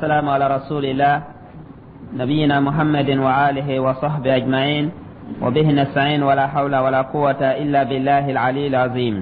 والسلام على رسول الله نبينا محمد وآله وصحبه أجمعين وبه نستعين ولا حول ولا قوة إلا بالله العلي العظيم.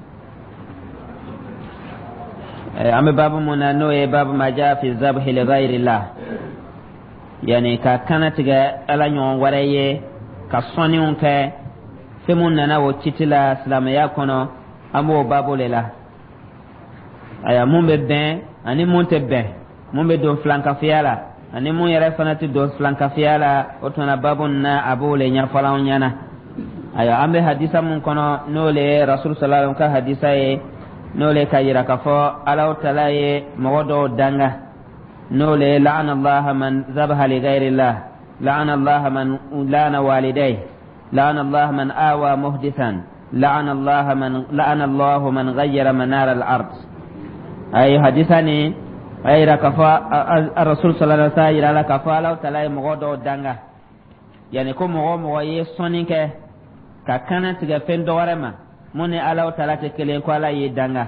أما باب منانوي باب ما جاء في الذبح لغير الله، يعني كانت ألا يون وريه كصنيون ك في مننا وتشتلا سلام يكونوا أمو باب لله. أي مون ببين أني مون تبين مون بدون فلانكا فيالا أني مون يرفنا تدون فلانكا فيالا وتنا بابنا أبو لين فلاون ينا. أي أمي حديثا من كنا نولي رسول صلى الله عليه وسلم كحديثا نولي كيرا كفو ألاو تلاي مغدو دانغا نولي لعن الله من ذبح لغير الله، لعن الله من لعن والديه، لعن الله من آوى محدثا، لعن الله من غير منار الأرض. أي حديثاني أي ركفا الرسول صلى الله عليه وسلم يرى كفا ألاو تلاي مغدو دانغا، يعني كم مغو يسونيك كانت تغفين دوارما mone alaw talate kelen ko ala yi danga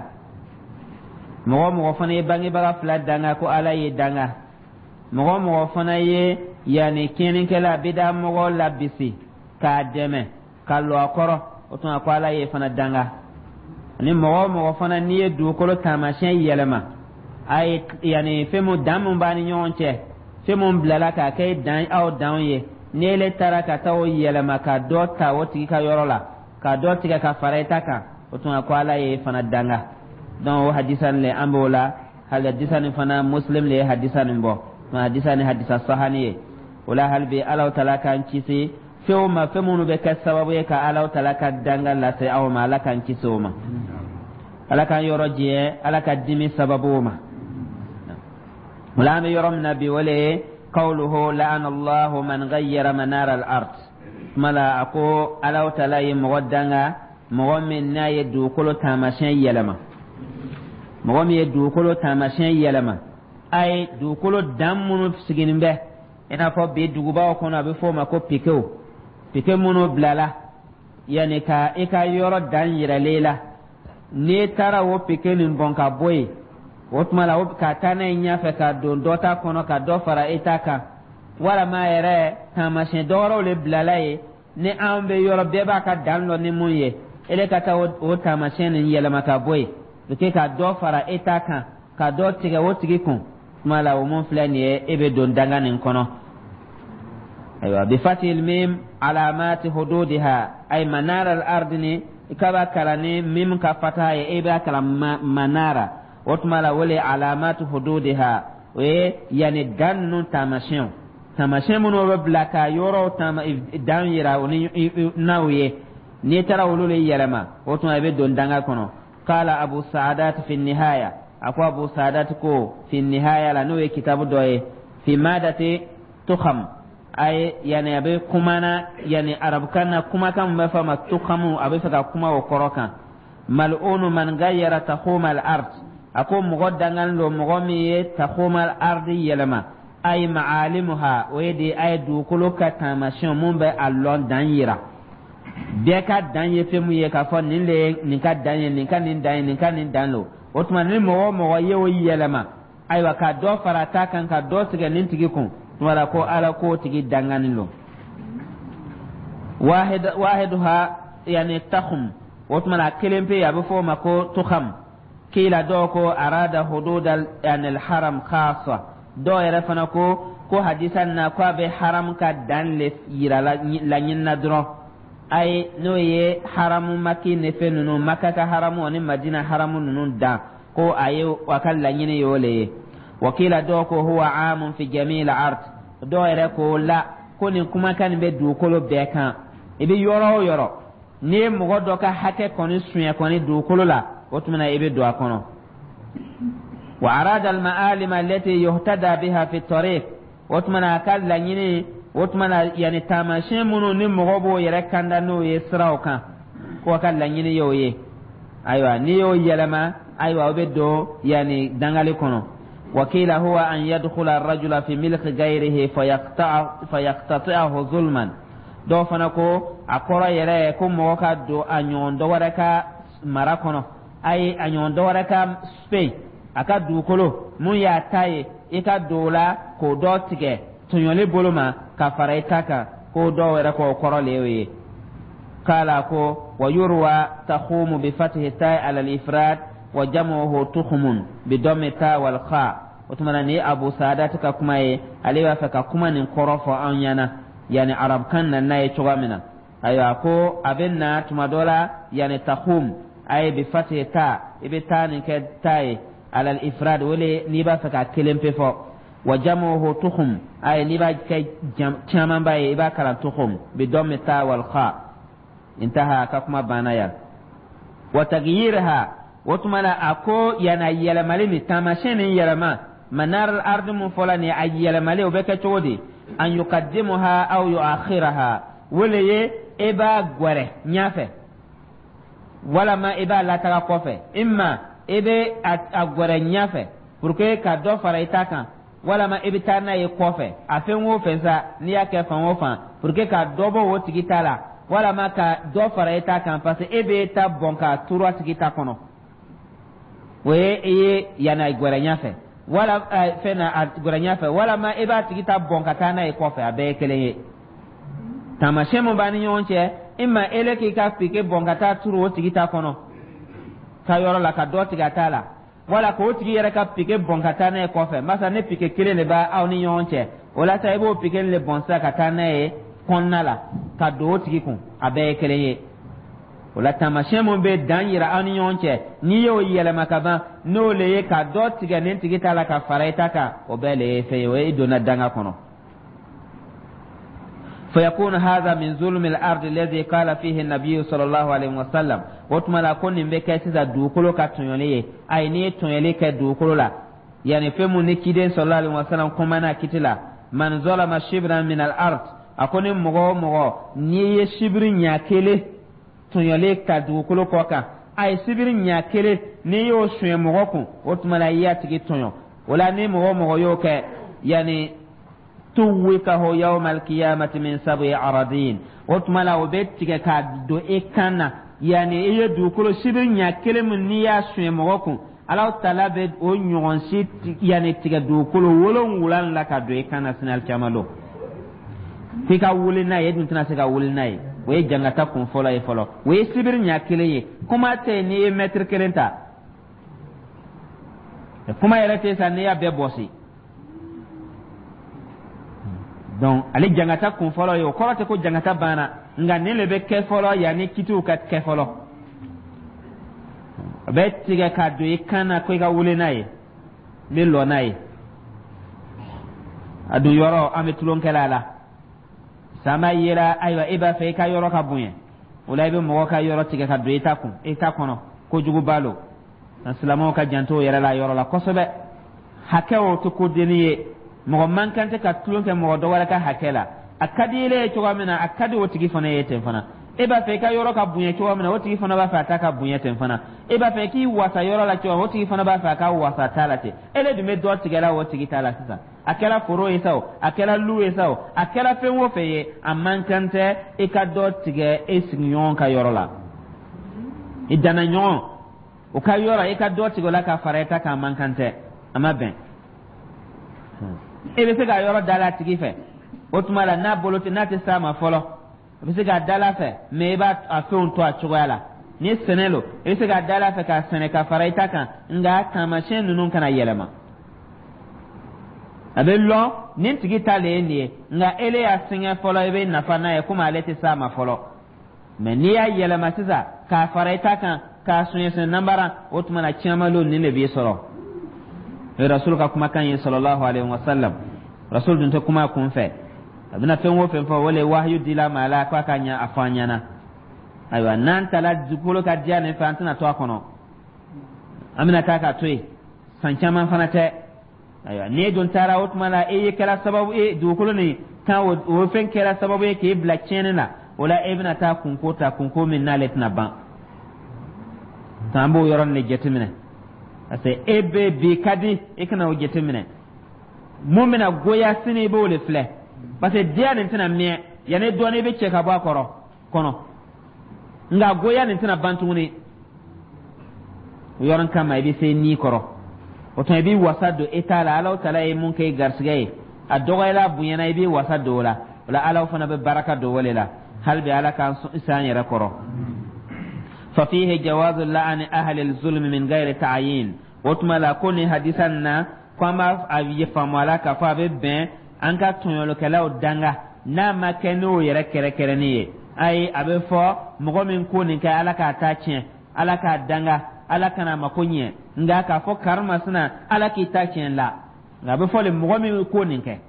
mo fana bangi baga fla danga ko ala yi danga mo fana ye yani kenen kala bida mo labisi ka deme kallo akoro otun ko ala yi fana danga ni mo fana ni du ko lo tamashen yelema ay yani femu damu bani nyonche femu blala ka kay dan aw dan ye ne le taraka taw yelema ka do ta woti ka yorola ka do tiga ka fareta ka otun ko ala ye fana danga don hadisan le ambola hal hadisan fana muslim le hadisan bo ma hadisan hadisa sahani wala hal bi ala talaka nkisi feuma femunu be ka sababu ka ala talaka danga la sai aw ma ala kan kisoma ala kan yoroje ala ka dimi sababu ma wala mi yorom nabi wala qawluhu la'ana allah man ghayyara manar al-ard mala ako alaw talay mogodanga mogomin na yedu kolo tamashen yelama mogom yedu kolo tamashen yelama ay du kolo damunu siginimbe ina fo be duguba ko na be fo mako pike munu blala yani ka eka yoro dan yira lela ne tara wo pike nin bonka boy wotmala wo ka tana nya fe ka don dota kono ka do fara itaka wala ma yere tamashen doro le blalaye ne ambe yoro beba ka danlo ni munye ele ka ta o tamashen ni yela maka boy ke ka do fara etaka ka do tiga wo tigi kun mala o mon flani ebe don danga nin kono aywa bi fatil mim alamat hududiha ay manar al ardni ikaba kalani mim ka fata ebe kala manara otmala wala alamat hududiha we yani dannu tamashen tamashen muno blaka yoro tama dan yira oni nawye ni tara wolole yelama otun abe don danga kono qala abu sa'adat fi nihaya akwa abu sa'adat ko fi nihaya la nowe kitabu doye fi madati tukham ay yani abe kumana yani arab kana kuma kan mafama tukhamu abe faka kuma o korokan mal'unu man gayyara takhuma al-ard akom mugoddangan lo mugomi takhuma al-ard yelama ay maalimuha wede ay du koloka tamashin mun be allon dan yira be ka dan ye femu ye ka fon nin le nin ka dan ye nin ka nin dan lo otuma ni mo ye o yelama ay wa ka do farata kan ka do tiga nin tigi kun wala ko ala ko tigi danganin lo wahiduha yani takhum otuma la kelempe ya be fo mako tukham kila do ko arada hududal yani al haram khassa do yere fana ko hadisan na ko be haram ka dan le yira la nyinna dro ay no ye haramu maki ne fenunu makka haramu ni madina haramu nunun da ko ayo wakal la nyine yole wakila do ko huwa amun fi jamil ard do yere ko la ko ni kuma kan be du ko lo be kan ibe yoro ne mo do ka hake koni suya koni du ko la otumana ibe do akono وأراد المعالم التي يهتدى بها في الطريق واتمنى أكاد لنيني واتمنى يعني تامشين منو نمغبو يركان دانو يسراوكا وكاد لنيني يويه أيوة نيو يلما أيوة وبدو يعني دنغالي كونو وكيل هو أن يدخل الرجل في ملك غيره فيقتطعه ظلما دو فنكو أقرأ يرأيكم موكا دو أنيون دوركا مراكونو أي أنيون دوركا سبي aka dukolo mun ya taye ika dola ko do tige tunyole boloma ka faraitaka ko do wera ko korolewe kala ko wayurwa takhumu bi fathi ta ala al-ifrad wa jam'uhu tukhumun bi dammi ta wal kha utmana ni abu sadat ka kuma ye aliwa fa kuma nin korofo anyana yani arab kan nan nayi chogamina ayo ko abenna tumadola yani takhum ay bi fathi ta ibita nin ke taye ala al-ifrad wala ni ba fa ka kelempe fo wa jam'uhu tukhum ay ni ba ke chaman baye iba kala tukhum bi dammi ta wal kha intaha ka kuma banaya wa taghyirha watmala ako yana yelamale ni tamasheni yelama manar al-ard mufalani ayyelamale obeka chodi an yuqaddimuha aw yuakhiraha walaye eba gware nyafe wala ma eba la taga kofe imma ebe agware nyafe pourque ka do fara itaka wala ma ebe tana ye kofe afen wo fensa ni yake fan wo fan pourque ka dobo wo tigitala wala ma ka do fara itaka parce ebe ta bonka turwa tigita kono we eye yana gware nyafe wala fena gware nyafe wala ma eba tigita bonka tana ye kofe abe keleye tamashe mo bani yonche imma eleki ka pike bonka ta turwo tigita kono ka yoro la ka do tigata la wala ko tigi yere ka pike bonka tana ye kofe masa ne pike kelele ba aw ni yonche wala ta ebo pike le bonsa ka tana ye konnala ka do tigi kun abe keleye wala tamashe mo be danyira aw ni yonche ni yo yele makaba no le ka do tiga ne tigita la ka faraita ka obele fe we dona danga kono فيكون هذا من ظلم الأرض الذي قال فيه النبي صلى الله عليه وسلم وتملا كون بكيسا دوكلو كاتونيلي اي ني تونيلي كدوكلو لا يعني فمو نكيدين صلى الله عليه وسلم كما كتلا من ظلم شبرا من الأرض akoni mogo ni shibri nyakele tonyole kadukolo koka ay shibri nyakele ni yo shwe mogo kun otmala yati gitonyo wala ni mogo yo ke yani tuwika ho yawmal qiyamati min sab'i aradin otmala obetike ka do ekana yani iye dukolo shibri nyakele mun ni ya shwe mogo kun alaw talabe o nyon sit yani tiga dukolo wolon wulan la ka do ekana sinal kamalo tika wuli na ye duntuna se ka wuli na ye o ye jangata kun fɔlɔ ye fɔlɔ o ye sibiri ɲa kelen ye kuma tɛ ni ye mɛtiri kelen ta kuma yɛrɛ tɛ sa n'i y'a bɛɛ bɔsi donc ale jangata kun fɔlɔ ye o kɔrɔ tɛ ko jangata banna nka nin le bɛ kɛ fɔlɔ yanni kitiw ka kɛ fɔlɔ o bɛ tigɛ ka don i kan na ko i ka wuli n'a ye n bɛ lɔ n'a ye a don yɔrɔ an bɛ tulonkɛla la sama yira aywa iba fe ka yoro ka bunye wala ibe mo ka yoro tige ka do ita kono ko jugu balo islamo ka janto yara la yoro la kosobe hakewo to ko deniye mo man kante ka tulonke mo do wala ka hakela akadile to gamina akadi wotigi fana yete fana iba fe ka yoro ka bunye to gamina wotigi fana ba fa ta ka bunye ten fana iba fe ki wasa yoro la to wotigi fana ba fa ka wasa talate ele du me do tige la wotigi tala sisa akela foro esao akela lu esao akela fenwo feye amankante e ka do tige esinyon ka yorola idana nyon o ka yora e ka do tige la ka fareta ka amankante amaben e be se ga yoro dala tige fe otuma na boloti na te sama folo be se ga dala fe me ba afon to a chugala ni senelo e se ga dala fe ka seneka fareta ka nga tamashen nunun kana yelema abello nin tigi tale ni nga ele ya singa folo ebe nafa na e kuma alete sama folo me ni ya yela masisa ka faraita kan ka sunye sen nambara otuma na chamalo ni le bi soro e rasul ka kuma kan sallallahu alaihi wasallam rasul dun to kuma kun fe abina fen wo fen fo wole wahyu dila mala ka kanya afanya na aywa nan tala dukolo ka dia ne fa antana to akono amina ka toy san chama fanate aywa ne don tara otmala e kala sababu e dukolo ne ka wo fen kala sababu e ke black chain na wala ibna ta kunko min na letna ban tambo yoron ne jetimine ase ebe bi kadi e kana o jetimine mumina goya sini bo le fle parce dia ne tana me ya ne do ne be che ka ba kono nga goya ne tana bantuni yoron kama e be se ni koro o to bi wasado etala ala tala e mun kay garsigaye a dogoyla bunyana bi wasado la wala ala fana be baraka do walela hal bi ala kan isani rakoro fa fihi jawazu la'ani ahli al-zulm min ghairi ta'yin wotuma la koni hadisanna kwama abiye famala ka fa be ben an ka tonyolo kala o danga na makeno yere kere kere ni ai abe fo mogo min koni ka ala ka ta chen ala ka danga ala kana makonye nga ka fo karma suna ala ki ta chen la ngabe fo le mogo min koni ke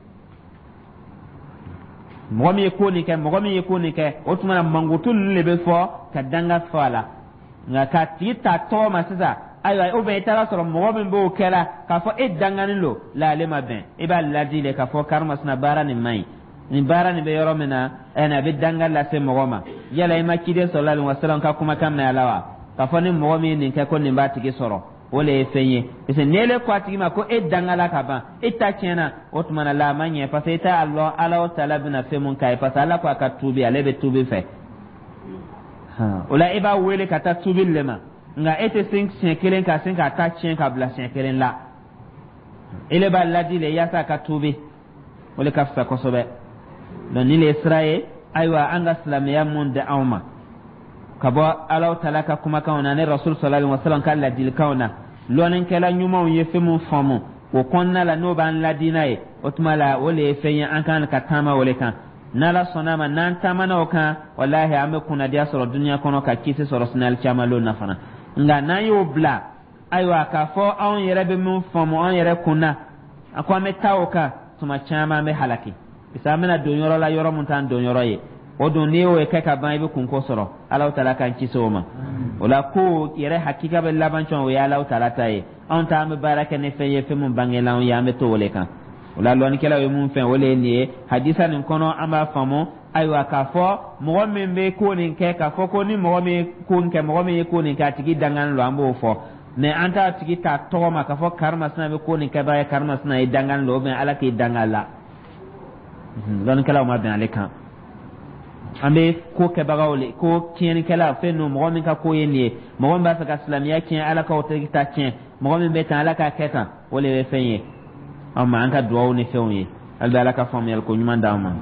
mogo mi koni ke wotuma mangutul lebe fo ka danga fala nga ka tita to masisa aywa o be tara soro mo be bo kala ka fo edangani lo la le maben e ba ladi le ka fo karmas na bara ni mai ni bara ni be yoro mena ena be dangal la se mo ma yala e makide sallallahu alaihi wasallam ka kuma kam na alawa ka fo ni mo mi ni ka ko ni mbati ki soro wole e fenye ese nele kwati ma ko edangala ka ba ita chena otmana la manye pa se ta allah ala taala bina fe mun kai pa sala ko ka tubi ale be tubi fe ha ola e ba wele ka ta tubi lema nga ete sing kelen ka sing ka ta chen ka bla kelen la ele ba ladi le yasa ka tubi wole ka fsa ko sobe don ni le israe aywa anga islamiya mun da awma ka bo alaw talaka kuma kauna ne rasul sallallahu alaihi wasallam kan ladil kauna lonin kala nyuma on yefe mun famu ko konna la no ban ladina e otmala wole fenya an kan ka tama wole kan nala sonama nan tamana o kan wallahi ame kuna dia soro dunya kono ka kisi soro sinal chamalo na fana nga na yo bla aywa ka fo on yere be mun famu on yere kuna akwa me tawka tuma chama me halaki isa mena do yoro la yoro mun tan do yoro ye o do ne o e ka ban be kun ko soro Allah taala kan kisoma wala ko yere hakika be laban chon o ya Allah taala taye on ta me baraka ne fe ye fe mun bangela on ya me to wole kan wala lon kala we mun fe wole ni hadisa nin kono amba famu aywa ka fo mo men be ko nin ke ka fo ko ni mo me ko nke mo me ko nin ka tigi dangan lo ambo fo ne anta tigi ta to ma ka fo karma sna be ko nin ke ba karma sna e dangan lo ben ala ke dangala lon kala ma ben aleka ambe ko ke bagawle ko kien kala fe no mo men ka ko yeni mo ba sa ka islamiya kien ala ka o tigi ta kien mo men be tan ala ka keta wole we fenye amma anka duwa ne fenye alba ala ka famel ko nyuma ndawma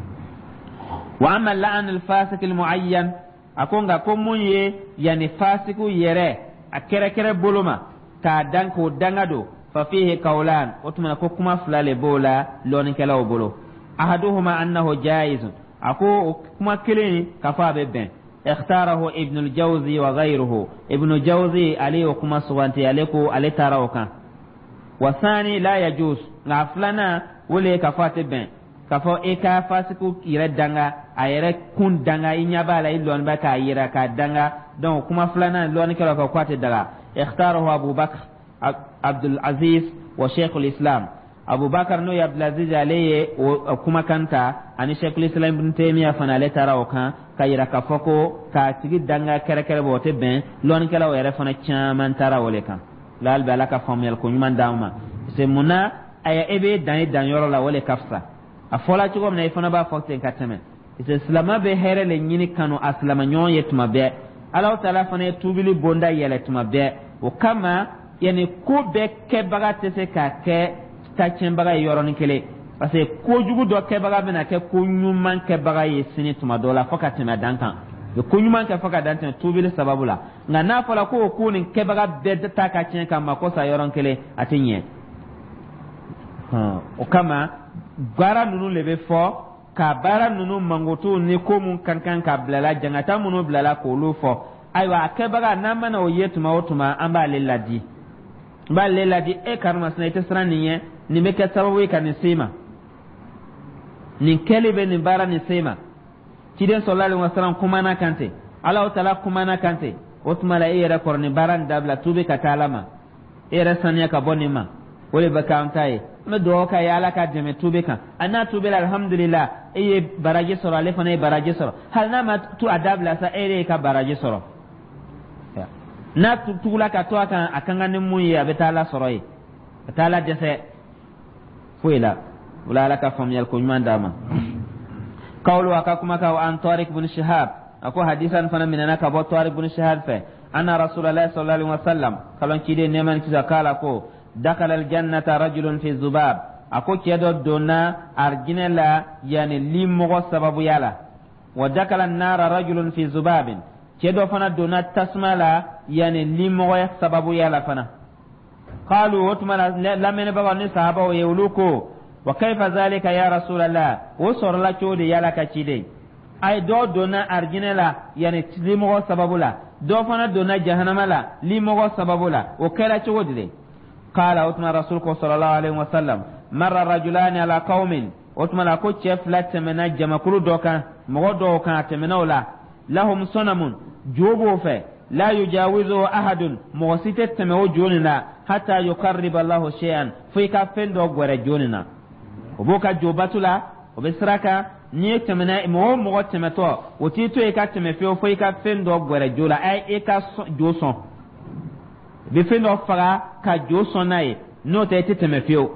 wa amma la'an al-fasiq al-mu'ayyan akonga ko munye yani fasiku yere akere kere boloma ka dan ko dangado fa fihi qawlan otuma ko kuma fulale bola loni kala bolo ahaduhuma annahu jaiz ako kuma keleni kafa beben ikhtarahu ibn al-jawzi wa ghayruhu ibn al-jawzi ali kuma suwanti aleko aletara okan wa thani la yajuz la fulana wole kafate ben kafo e ka fasiku yere danga ayere kun danga inya bala ilon ba ka yira ka danga don kuma fulana lon kala ka kwate daga ikhtarahu Abu Bakr Abdul Aziz wa Sheikh al-Islam Abu Bakr no Abdul Aziz alayhi kuma kanta ani Sheikh al-Islam ibn Taymiyyah fana le taraw kan ka yira ka foko ka tigi danga kere kere bote ben lon kala yere fana chaman tarawole kan lal bala ka famel ko nyman dawma se muna aya ebe dan yoro la wole kafsa afola ci gomna ifana ba fokten katame islama be here le nyini kanu aslama nyon yetuma be Allah taala fana tubili bonda yele tuma be o kama yani ko be ke baga tese ka ke stachen baga yoro ni kele parce que ko jugu do ke baga bena ke ko nyumman ke baga yesini tuma dola fokatema dankan de ko nyumman ke foka dantan tubili sababula nga na fala ko ni ke baga be ta ka chen kama ko sa yoro kele atinye o kama bara nunu lebe fo ka bara nunu mangoto ni ko mun kankan ka blala jangata munu blala ko lu fo aywa ke baga namana o yetuma otuma amba leladi ba leladi e karma sna ite sraniye ni meke sababu ka ni sema ni kelebe ni bara ni sema kiden sallallahu alaihi wasallam kuma na kante Allah taala kuma na kante otuma la ira korni baran dabla tube ka talama era sanya ka bonima wole baka antaye me do ka ya la ka jeme tube kan ana tube alhamdulillah e baraje soro ale fana e baraje soro hal na ma tu adabla sa ere ka baraje soro na tu la ka to kan akanga ni mu ya betala soro e betala jese fuila wala la ka famyal ko nyanda ma qawlu akakuma ka an tariq ibn shihab ako hadisan fana minana ka bo tariq ibn shihab fa anna rasulullah sallallahu alaihi wasallam kalon kide neman kisa kala ko dakhala aljannata rajulun fi zubab ako kedo donna arginela yani limogo sababu yala wa dakhala an-nara rajulun fi zubabin kedo fana donna tasmala yani limogo sababu yala fana qalu watmala lamene baba ni sahaba o yewluko wa kayfa zalika ya rasulullah wo sorla chodi yala kachide ay do donna arginela yani limogo sababu la do fana donna jahannama la limogo sababu la o kala chodile qala utma rasulullah sallallahu alaihi wasallam marra rajulani ala qaumin utma la ko chef la temena jamakuru doka mo do ka temena wala lahum sunamun jobo fe la yujawizu ahadun mo sitet temewo jonina hatta yuqarriba allah shay'an fi ka fendo gore jonina oboka jobatula obesraka ni temena mo temeto otito e ka temefio fi ka fendo gore jola ay e ka joson be fendo faga ka joson nay no te temefio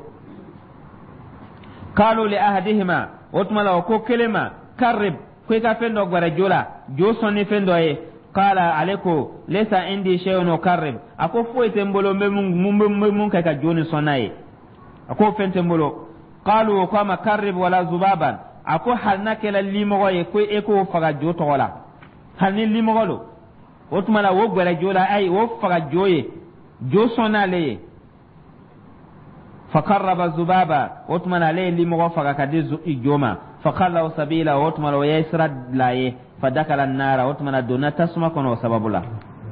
qalu li ahadihima utmala ko kelema karib ko ka fendo gore jola joson ni fendo e qala aleko lesa indi shay'un karib ako foite mbolo mun ka joni sonay ako fente mbolo qalu kama karib wala zubaban ako halna kala limo ye ko e ko faga joto wala halni limo lo otmala wo gore jola ay wo faga joye jo sonale fakarraba zubaba otmala le limo faga kadizu ijoma fakalla sabila otmala wa yasrad laye fadakala an-nara otmala dona tasma kono sababula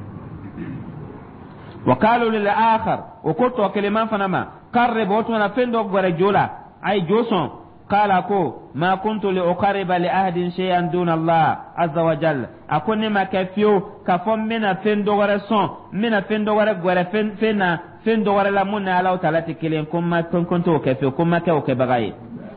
وقالوا للآخر وكتوا كلمة فنما قرب وتمنا فندق ورجولا أي جوسون قال أكو ما كنت لأقرب لأهد شيئا دون الله عز وجل أكون ما كفيو كفم من فندق ورسون من فندق ورفن فندق ورلمون على ثلاثة كلين كما كنت كفيو كما كيو كبغاي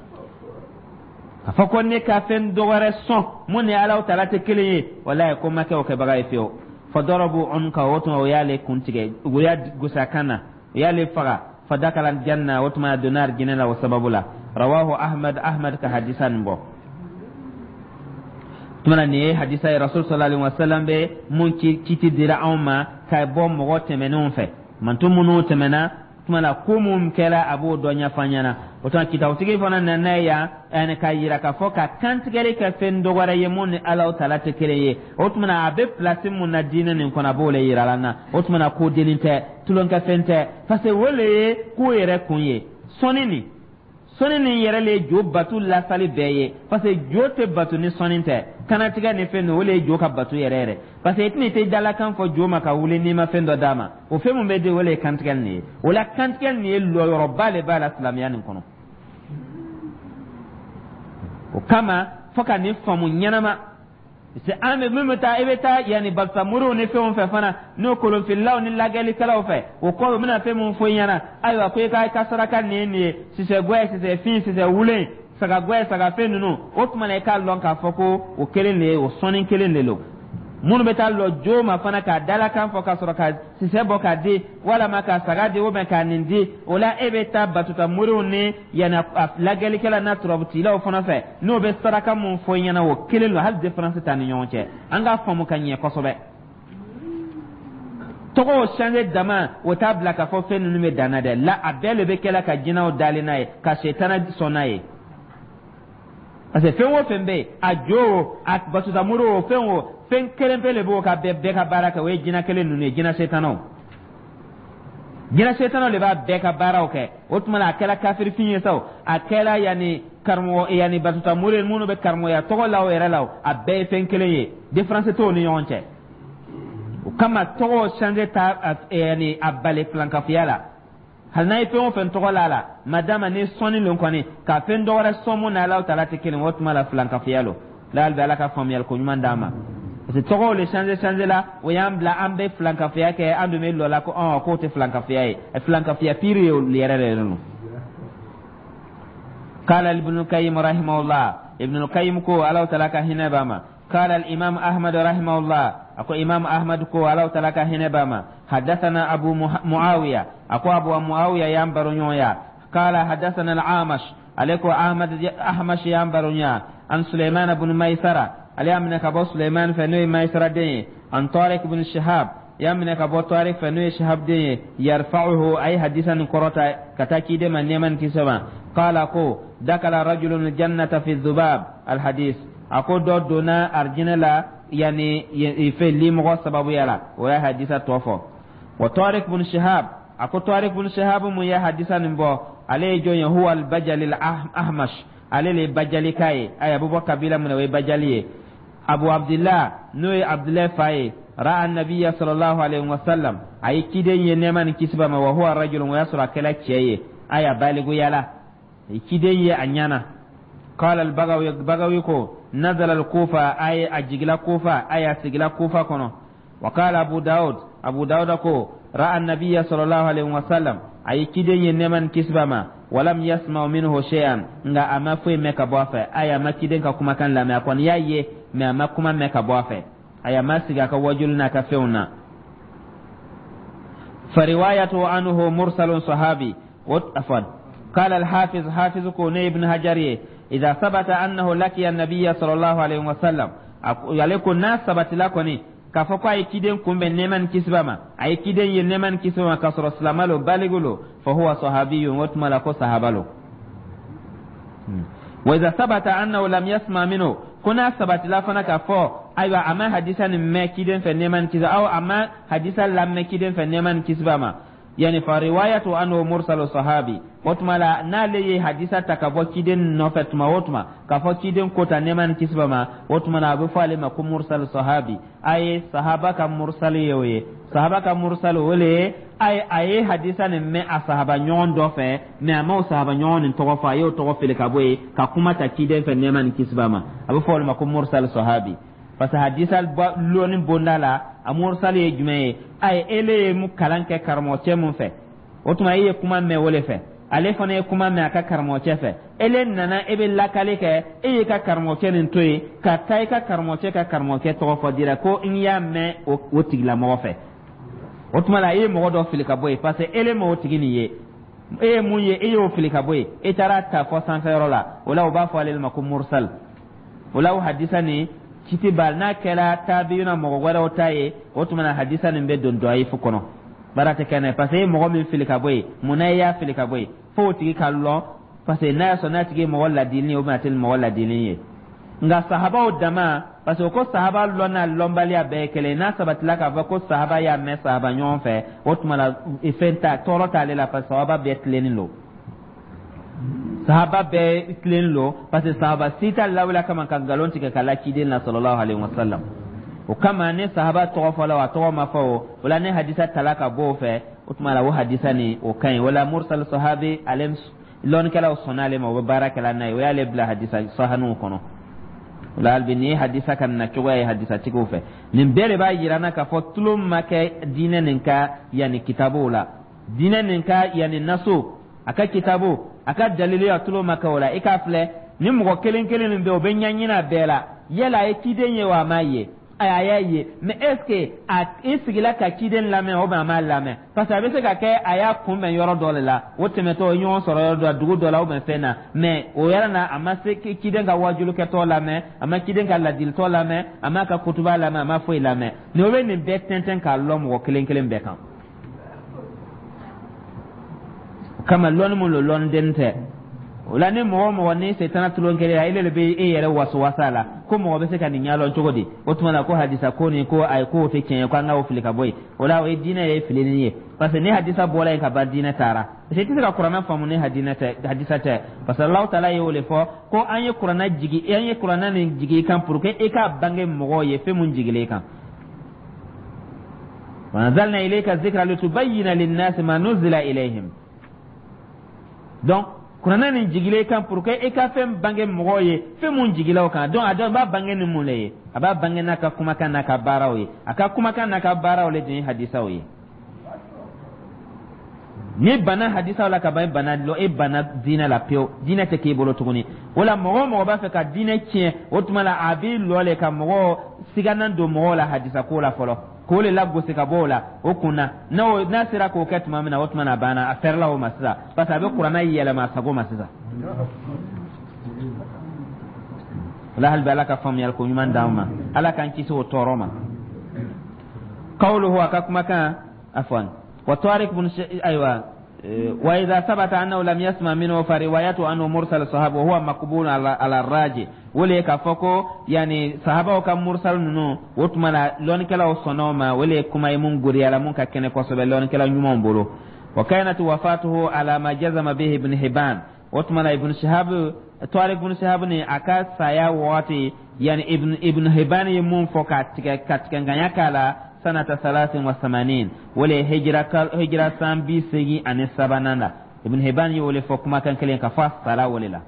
فكوني كفن دورسون من على ثلاثة كلين ولا يكون ما كيو كبغاي فيو فضربوا عنك وتما ويالي كنتي ويا غساكنا يالي فغا فدخل الجنة وتما دينار جنلا وسببلا رواه أحمد كحديثان بو تمنا ني حديث رسول صلى الله عليه وسلم به مونكي كيتي ديرا اوما كاي بوم موت منون في من تمنو تمنا tuma kumum kela abu donya fanyana otan kita utigi fana nanaya ene kayira ka foka kantigere ka fendo wara yemun ala taala te kereye otuma abe place mun na dina nin kona bole yiralana otuma ko delinte tulon ka fente parce wole ko yere kunye sonini yere le jo batu la sali beye parce jote batu ni soninte kana tiga ne fendo wole jo ka batu yere parce etni te dala kan fo jo maka wule ni ma fendo dama o fe mun be de wole kantigal ni wala kantigal ni lo yorobale bala islamiyan kono o kama foka ni famu nyanama se ame mumta ebeta yani balsamuru ne fe on fe fana no kolon fillaw ni lagali kala fe o ko mina fe mun fo nyana ayo ko ka saraka ni si se gwe si se fin si se wule saga gwe saga fe nunu o tumana ka lon ka foko o kelen le o sonin kelen le lo mun beta lo joma fana ka dala kan fo ka soraka si se boka di wala maka saga di o be ka nindi ola ebeta batuta muru ni yana lagali kala na trobuti la o fana fe no be saraka mun fo nyana o kelen lo hal difference tan nyonche anga famu kanye kosobe togo change dama o tabla ka fo fe nunu me danade la abele be kala ka jina o dalina e ka shetana sonaye ase fenwo fembe ajo at batuta muru fenwo fen kelen pele bo ka be ka baraka we jina kelen nune jina setano le ba be ka baraka otmala akela kafir finye saw akela yani karmo yani batuta mure munu be karmo ya to law era law abbe fen kelen ye difference to ni yonche kama to change ta yani abale flanka fiala halna ife fen to lala madama ni soni lon koni ka fen do wara somo na law talati kelen otmala flanka fialo la albala ka famiyal ko nyuma ndama c'est trop le changer là o yambla ambe flanka fiya ke andu me lola ko on ko te flanka fiya piri yo lierere no qala ibn qayyim rahimahullah ibn qayyim ko ala talaka hinabama qala al imam ahmad rahimahullah ako imam ahmad ko ala talaka hinabama hadathana abu muawiya ako abu muawiya yambaro nyoya qala hadathana al amash alayko ahmash yambaro nya an sulaiman ibn maysara علي من كبو سليمان فنوي ما يسردين عن طارق بن الشهاب yamne ka bo tariq fa no shahab de yarfa'uhu ay hadisan korota kataki de man neman kisama qala ko dakala rajulun jannata fi dhubab al hadith ako do dona arjinala yani ife limo sababu yala wa hadisa tofo wa tariq bin shihab ako tariq bin shihab mu ya hadisan bo ale jo huwa al bajal al ahmash ale le bajali kai ay abubakar bila mun we bajali abu abdullah no abdullah faye ra'a an-nabiy sallallahu alaihi wasallam ay kiden ye neman kisba ma wa huwa rajulun yasra kala kiyaye aya baligu yala kiden ye anyana qala al-bagawi ko nazala al-kufa ay ajigla kufa aya sigla kufa kono wa qala abu daud ko ra'a an-nabiy sallallahu alaihi wasallam ay kiden ye neman kisba ma walam yasma minhu shay'an nga ama fu meka bofa aya makiden ka kuma kan la ma kon yaye me ama kuma meka bofa aya masiga ka wajulna ka feuna فروايته عنه مرسل صحابي وافد قال الحافظ حافظ كوني ابن حجر اذا ثبت انه لقي النبي صلى الله عليه وسلم يلكن ناس ثبت لكني كفكو اي كيدن كومbe neman kisbama ay kiden ye neman kisbama kasra salamalo baligulu فهو صحابي وتملا كو صحابالو واذا ثبت انه لم يسمع منه كنا ثبت لا فنا كفو ايوا اما حديثا ما كيدن فنيمان كذا او اما حديثا لم كيدن فنيمان كسبما يعني فروايته انه مرسل صحابي وتملا نالي حديثا تكفو كيدن نوفت ما وتما كفو كيدن كوتا نيمان كسبما وتمنا ابو فالما كو مرسل صحابي اي صحابه كم مرسل يوي صحابه كم مرسل ولي ay hadisan me asahaba nyon do fe me ama sahaba nyon to fa yo to fele kabwe ka kuma ta kiden fe neman kisbama abu fol ma ko mursal sahabi fa hadisal lonin bondala amursal ye jume ay ele mu kalanke karmo che mun fe otuma ye kuma me wole fe ale fane kuma me aka karmo che fe ele nana ebe lakale ke e ka karmo che nin toyi ka tay ka karmo che to fa dira ko in ya me o tigla mo fe otuma ye mo do filika boy parce que ele mo tigini ye e munye e yo filika boy e tarata fo san ferola wala o ba fo alel makum mursal wala hadisani kitibal na kala tabiyuna mo wala otaye otuma na hadisani be don doyi fu kono barate kana parce que mo min filika boy munaya filika boy fo tigi kallo parce que na so na tigi mo wala dini o matel mo wala dini ye nga sahaba o dama parce que ko sahaba lona lombali abe kele na sabat la ka ko sahaba ya me sahaba nyon fe otmala ifenta torota le la parce sahaba be tlenilo sahaba be tlenilo parce que sahaba sita lawla kama kan galonti ka kala kidin na sallallahu alaihi wasallam o kama ne sahaba to fa la to ma fa wala ne hadisa talaka bo fe otmala wo hadisa ni o kan wala mursal sahabi alim lon kala sonale mo baraka la nay wala bla hadisa sahanu kono wala albini hadisa kan na choga ya hadisa tiko fe nin bere ba yirana ka fo tulum make dinen ninka yani kitabu la dinen ninka yani nasu aka kitabu aka dalili ya tulum maka wala ikafle nin mo kelen kelen be obanyanyina bela yela e kidenye wa maye ayaye mais est-ce que a isigila ka kiden lame o ba mal lame parce que abese ka ke aya kumbe yoro dole la wotemeto nyon soro yoro dugu dola o ben fena mais o yara na amase kiden ga wajulu ke to lame ama kiden ga ladil to lame ama ka kutuba lame ama foi lame ne o ni betenten ka lom wo kelen kelen be kan kama lon mo lon dente wala ne mo ne setana tulon kele ya ile be e yere waswasala ko mo be se kan nyalo chogodi otuma ko hadisa ko ni ko ay ko te ken ko ngawo filika boy wala o dina e filini ye parce que ne hadisa bola ka ba dina tara c'est que ka qur'an famu ne hadisa ta parce que Allah taala yo le fo ko anye qur'an jigi anye qur'an ni jigi kan pour que e ka bange mo ye fe mun jigile kan wa nazalna ilayka dhikra litubayyana lin-nas ma nuzila ilayhim donc kurana ni jigile kan pour que e ka fem bange moye fe mun jigila kan donc ada ba bange ni mule aba bange na ka kuma kan na ka barawi aka kuma kan na ka barawi le din hadisa wi ni bana hadisa wala ka bana lo e bana dina la pio dina te ke bolo tuguni wala mo ba fe ka dina tien otmala abi lo le ka mo siganan do mo la hadisa ko la folo ko le labgo se ka bola o kuna no nasira ko ket mamina otmana bana aferla o masza pasa be qur'ana yela ma sago masza la hal balaka fam yal ko nyman dawma ala kan ci so toroma قوله كما كان عفوا وطارق بن ايوه واذا ثبت انه لم يسمع منه فروايته انه مرسل الصحابه وهو مقبول على الراجي وليك فكو يعني صحابه كم مرسل نو وتملا لون كلا وصنوما وليكما يمون غريالا مون ككنه كوسبه لون كلا نيوم بولو وكانت وفاته على ما جزم به ابن حبان وتملا ابن شهاب طارق بن شهاب ني اكا سايا واتي يعني ابن حبان يمون فوكات كاتكنغا كلا سنة 83 ولا هجرة سام بي سيجي أن السبانانا ابن هبان يولي فوكما كان كلين كفاس صلاة وللا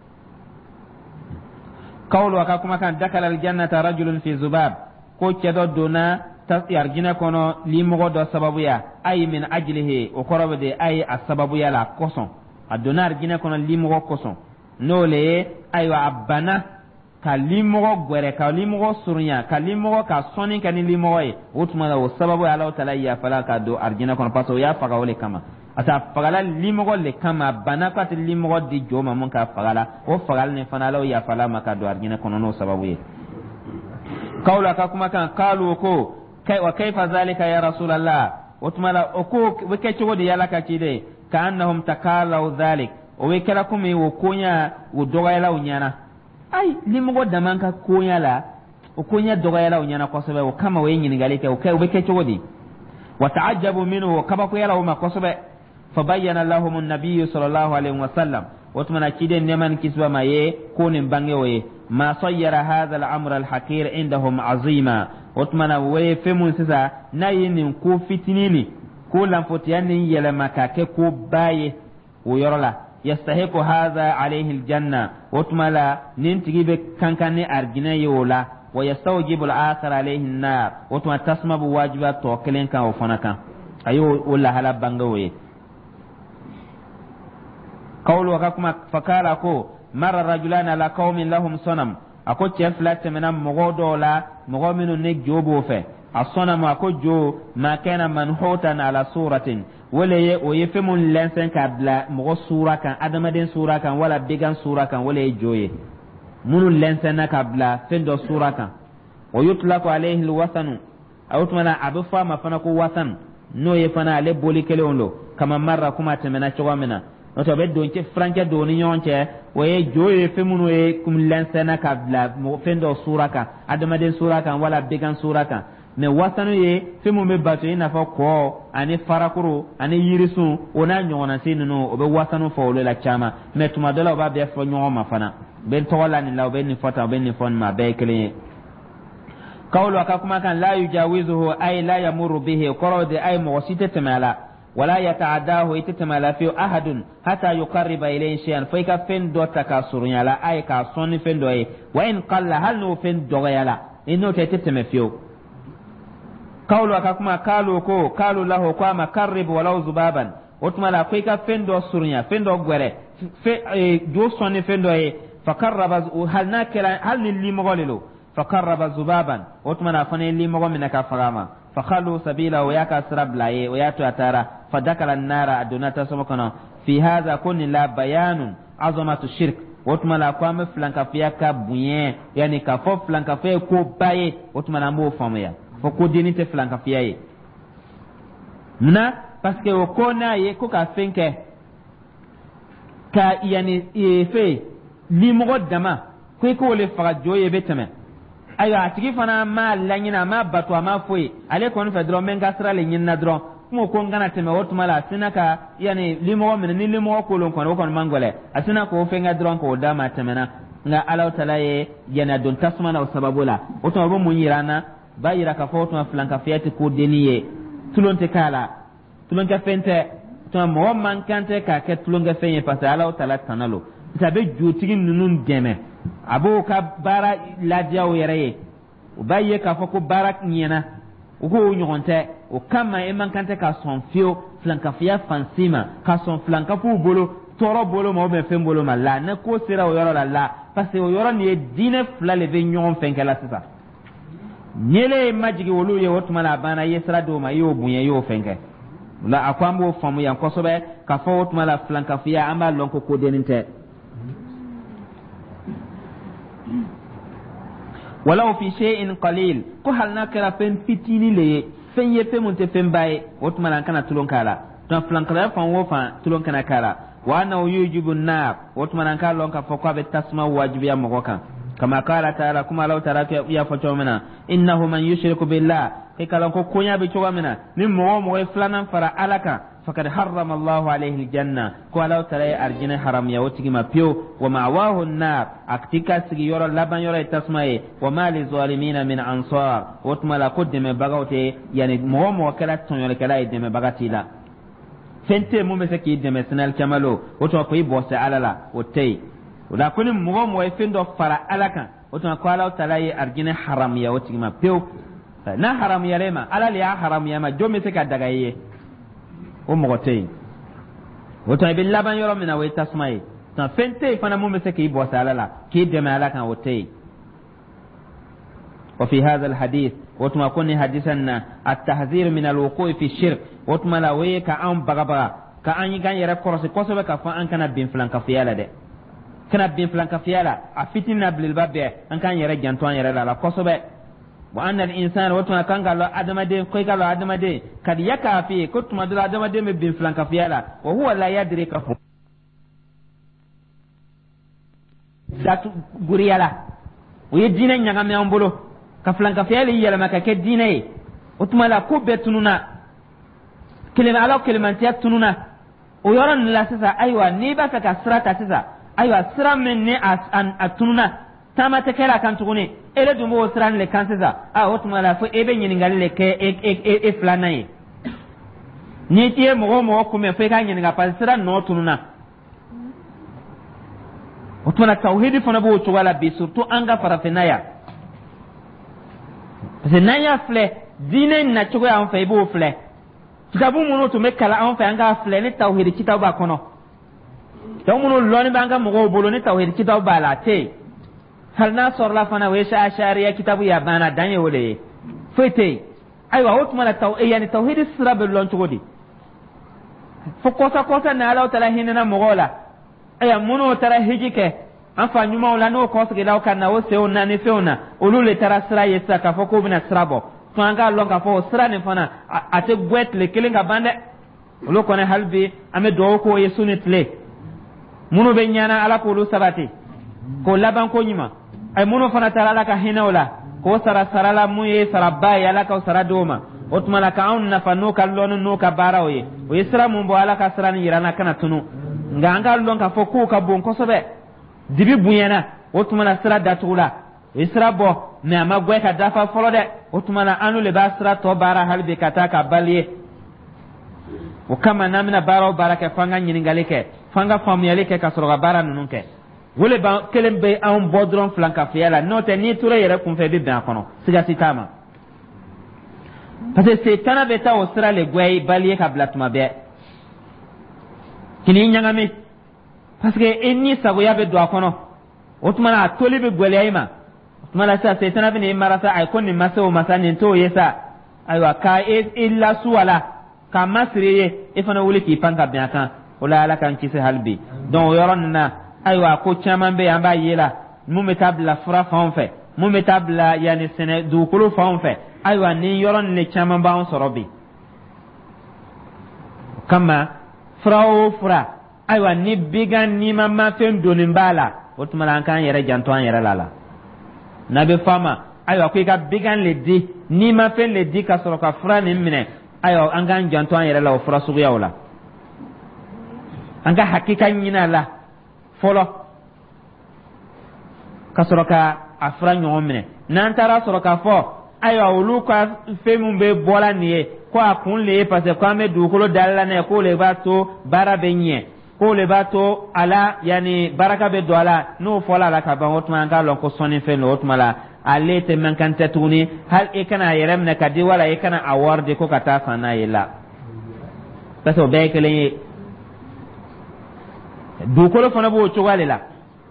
قول وكاكما كان دخل الجنة رجل في زباب كو كدو دونا يرجنا كونو ليمغو دو سببويا أي من أجله وقرب دي أي السببويا لا كوسون الدونا يرجنا كونو ليمغو كوسون نولي أيوا أبانا ka limoro gwere ka limoro surunya ka limoro ka soni ka ni limoro e utuma wa sababu Allah taala ya fala ka do arjina kono paso ya faga wole kama ata fagala limoro le kama bana ka ti limoro di joma mun ka fagala o fagal ne fana Allah ya fala maka do arjina kono no sababu ye kaula ka kuma kan kalu ko kai wa kaifa zalika ya rasulullah utuma la ko weke chogo di yala ka chide ka annahum takalau zalik o wekela kumi wo konya wo dogaila unyana ay limugo damanka konya la o konya doga yala o nyana kosobe o kama we nyini galike o kay o beke chogodi wa ta'ajjabu minhu kaba ko yala o ma kosobe fa bayyana lahum an-nabiy sallallahu alaihi wasallam watmana kide neman kisba maye ko nim bange we ma sayyara hadha al-amr al-hakir indahum azima watmana we femun sisa nayinin ko fitinini ko lamfotiani yala makake ko baye o yorola yastahiqu hadha alayhi aljanna watmala nintigibe kankane argina yola wa yastawjibu al-akhar alayhi an-nar watma tasmabu wajiba to kelen kan o fanaka ayo wala hala bangawe qawlu akuma fakala ko mara rajulan ala qaumin lahum sanam ako cheflat menam mogodola mogominu ne jobo fe asonam ako jo ma kana manhutan ala suratin wala ye o ye femun lensen kabla mo sura kan adamaden sura kan wala bigan sura kan wala ye joye munu lensen na kabla fendo sura kan o yutlaqu alayhi alwasanu awtmana abufa ma fana ko wasan no ye fana ale boli kele onlo kama marra kuma temena chogomena no to be donche franca doni nyonche o ye joye femunu ye kum lensen na kabla mo fendo sura kan adamaden sura kan wala bigan sura kan ne wasanu ye femu me bato ina fa ko ani farakuru ani yirisu ona nyona sinu o be wasanu fa o la chama me tuma dola ba be fa nyoma fana ben tola ni la ben ni fota ben ni fon ma be kele qawlu akakuma kan la yujawizuhu ay la yamuru bihi qarad ay mawsita tamala wala yataadahu itatamala fi ahadun hatta yuqarriba ilayhi shay'an fa ka fen do takasurunya la ay ka sonni fen do ay wa in qalla hal no fen do yala ino teteme fiyo قولوا كما قالوا له كما قرب ولو ذبابا وتملا كيكا فندو سوريا فندو غره جو سوني فندو فقرب هل ناكل هل لي مغللو فقرب ذبابا وتملا فني لي مغ منك فغاما فخلوا سبيلا وياك سرب لاي وياتو اتارا فدخل النار ادنا سمكنا في هذا كن لا بيان عظمه الشرك وتملا كما فلانكا فياك بوين يعني كفو فلانكا فيه كو باي وتملا مو فاميا foko denite flanka fiaye na parce que o kona ye ko ka fenke ka yani fe limogo dama ko le faga joye betame ayo atigi fana ma lanyina ma batwa ma foi ale kon fe dro men gasra le nyina dro mo ko ngana teme wotmala sinaka yani limogo men ni limogo ko lon kon mangole asina ko fenga dro ko dama temena nga alaw talaye yana don tasmana o sababula oto bo munyirana bayira ka foto ma flanka fiyati ko deniye tulonte kala tulonte fente to mo man kante ka ke tulonga fenye pasa ala tala tanalo tabe jutigi nunun deme abo ka bara ladia o yere o baye ka foko barak nyena o ko nyonte o kama e man kante ka son fio flanka fiya fansima ka son flanka fu bolo toro bolo mo be fem bolo mala na ko sira o yoro la parce o yoro ni dine flale be nyon fenkela sisa nyele majigi wolu ye wotuma bana yesra do ma yo bunye yo fenke la akwambo famu yan kosobe ka fo wotuma la flanka fiya amba lonko ko deninte walau fi shay'in qalil ko hal nakara fen fitini le fen ye fe mun te fen baye wotuma kana tulon kala don flankala fan wo fan tulon kana kala wa anna yujibu nar wotuma kan lon ka foko be tasma wajibiya mo kan kama qala ta'ala kuma law taraka ya fato mina innahu man yushriku billah kala ko kunya be coga mina nim mo e flanan fara alaka fakad harrama Allah alayhi aljanna ko law tara arjina haram ya wotigi ma pio wa ma'wahu an-nar aktika sigi yoro laban yoro tasmaye wa ma li zalimin min ansar wotuma la qaddama bagawte yani mo kala ton yoro kala ideme bagatila fente mo me saki ideme sanal kamalo woto ko ibose alala wotay da kunin mo e findo fara alaka woto ko law tara arjina haram ya wotigi ma pio na haram ya lema alal ya haram ya ma jomme saka daga ye o mogotey woto be laban yoro mina way tasmay tan fente fana mo mese ki bo salala ki de mala kan wotey wa fi hadha al hadith woto ma kunni hadisanna at tahzir min al wuqu' fi shirk woto mala way ka an bagaba ka an yigan yere korose kosobe ka fa an kana bin flan ka fiyala de kana bin flan ka fiyala a fitina bil babbe an kan yere janto an yere la kosobe wa anna al-insana watuna kanga lo adamade ko kala adamade kad yaka fi kutuma dula adamade me bin flanka fiala wa huwa la yadri ka fu datu guriyala o yedina nyaga me ambolo ka flanka fiala yela maka ke dine utuma la ko betununa kelema ala kelemantiya tununa o yoron la sisa aywa ni ba ka sirata sisa aywa sira men ne an atununa tama te kera kan tuguni ele dumbo sran le kan sisa a wotuma la fo ebe nyiningal le ke e flanaye ni tie mo ko me fe kan nyininga pa sran no tununa wotuma tauhidi fona bo tuwala bi surtout anga parafenaya zenaya fle dine na chugo ya onfe bo fle kitabu muno to mekala onfe anga fle ni tauhidi kitabu ba kono to muno loni banga mo bolo ni tauhidi kitabu ba la te hal na sorla fana wesha ashariya kitabu ya bana danye wole fete aywa hotuma la yani tauhid sira be lon tugodi fo kosa na ala tala hinna mogola aya muno tara hijike anfa nyuma wala no kosa ge law kana wo seuna ni feuna olule tara sira yesa ka fo ko bina sirabo to anga lon ka fo sira ne fana ate gwet le kelinga bande olo kone halbi ame do ko yesu ni tle muno be nyana ala ko lu sabati ko laban ko nyima ay muno fana tarala ka hinawla ko sarala muye sarabba yala ka saradoma otuma la ka on na fanu kallon no ka barawe o isra mun bo ala ka sarani yirana kana tunu nganga lon ka fo ko ka bon ko sobe dibi bunyana otuma la sira datula isra bo me amagwe ka dafa folode otuma la anu le basra to bara halbe kata ka baliye o kama namina baro baraka fanga nyiningalike fanga famiyalike ka soroga bara nununke wole ba kelen be an bodron flanka fiala note ni ture yere kun fe be ben kono siga sitama parce que c'est kana beta o sira le gwai baliye ka blatuma be kini nyangami parce que enni sago ya be do kono otuma toli be gwele ayma otuma la sa c'est tana be ni marasa ay konni maso masani to yesa aywa ka illa suwala ka masriye ifana wuli ki panka be aka wala ala kan kise halbi donc yoron na aywa ko chaman be amba yela mu metabla fra fonfe mu metabla yani sene du kulu fonfe aywa ni yoron le chaman ba on sorobi kama fra aywa ni bigan ni mama fen donin bala otuma kan yere janto an yere lala nabe fama aywa ko ka bigan le di ni ma fen le di ka soro ka fra ni mine aywa an kan janto an yere la o fra sugu yawla anga hakika nyina la folo ka soro ka afra nyomene nan tara soro ka fo ayo ulu ka femu be bola niye ko akun le parce que ame du ko dalla ne ko le bato bara benye ko le bato ala yani baraka be do ala no fola la ka ba hotma nga lon ko soni fe no hotma la ale te man kan tatuni hal e kana yerem ne kadi wala e kana award ko kata sana yela parce que be kele du ko fona bo chogale la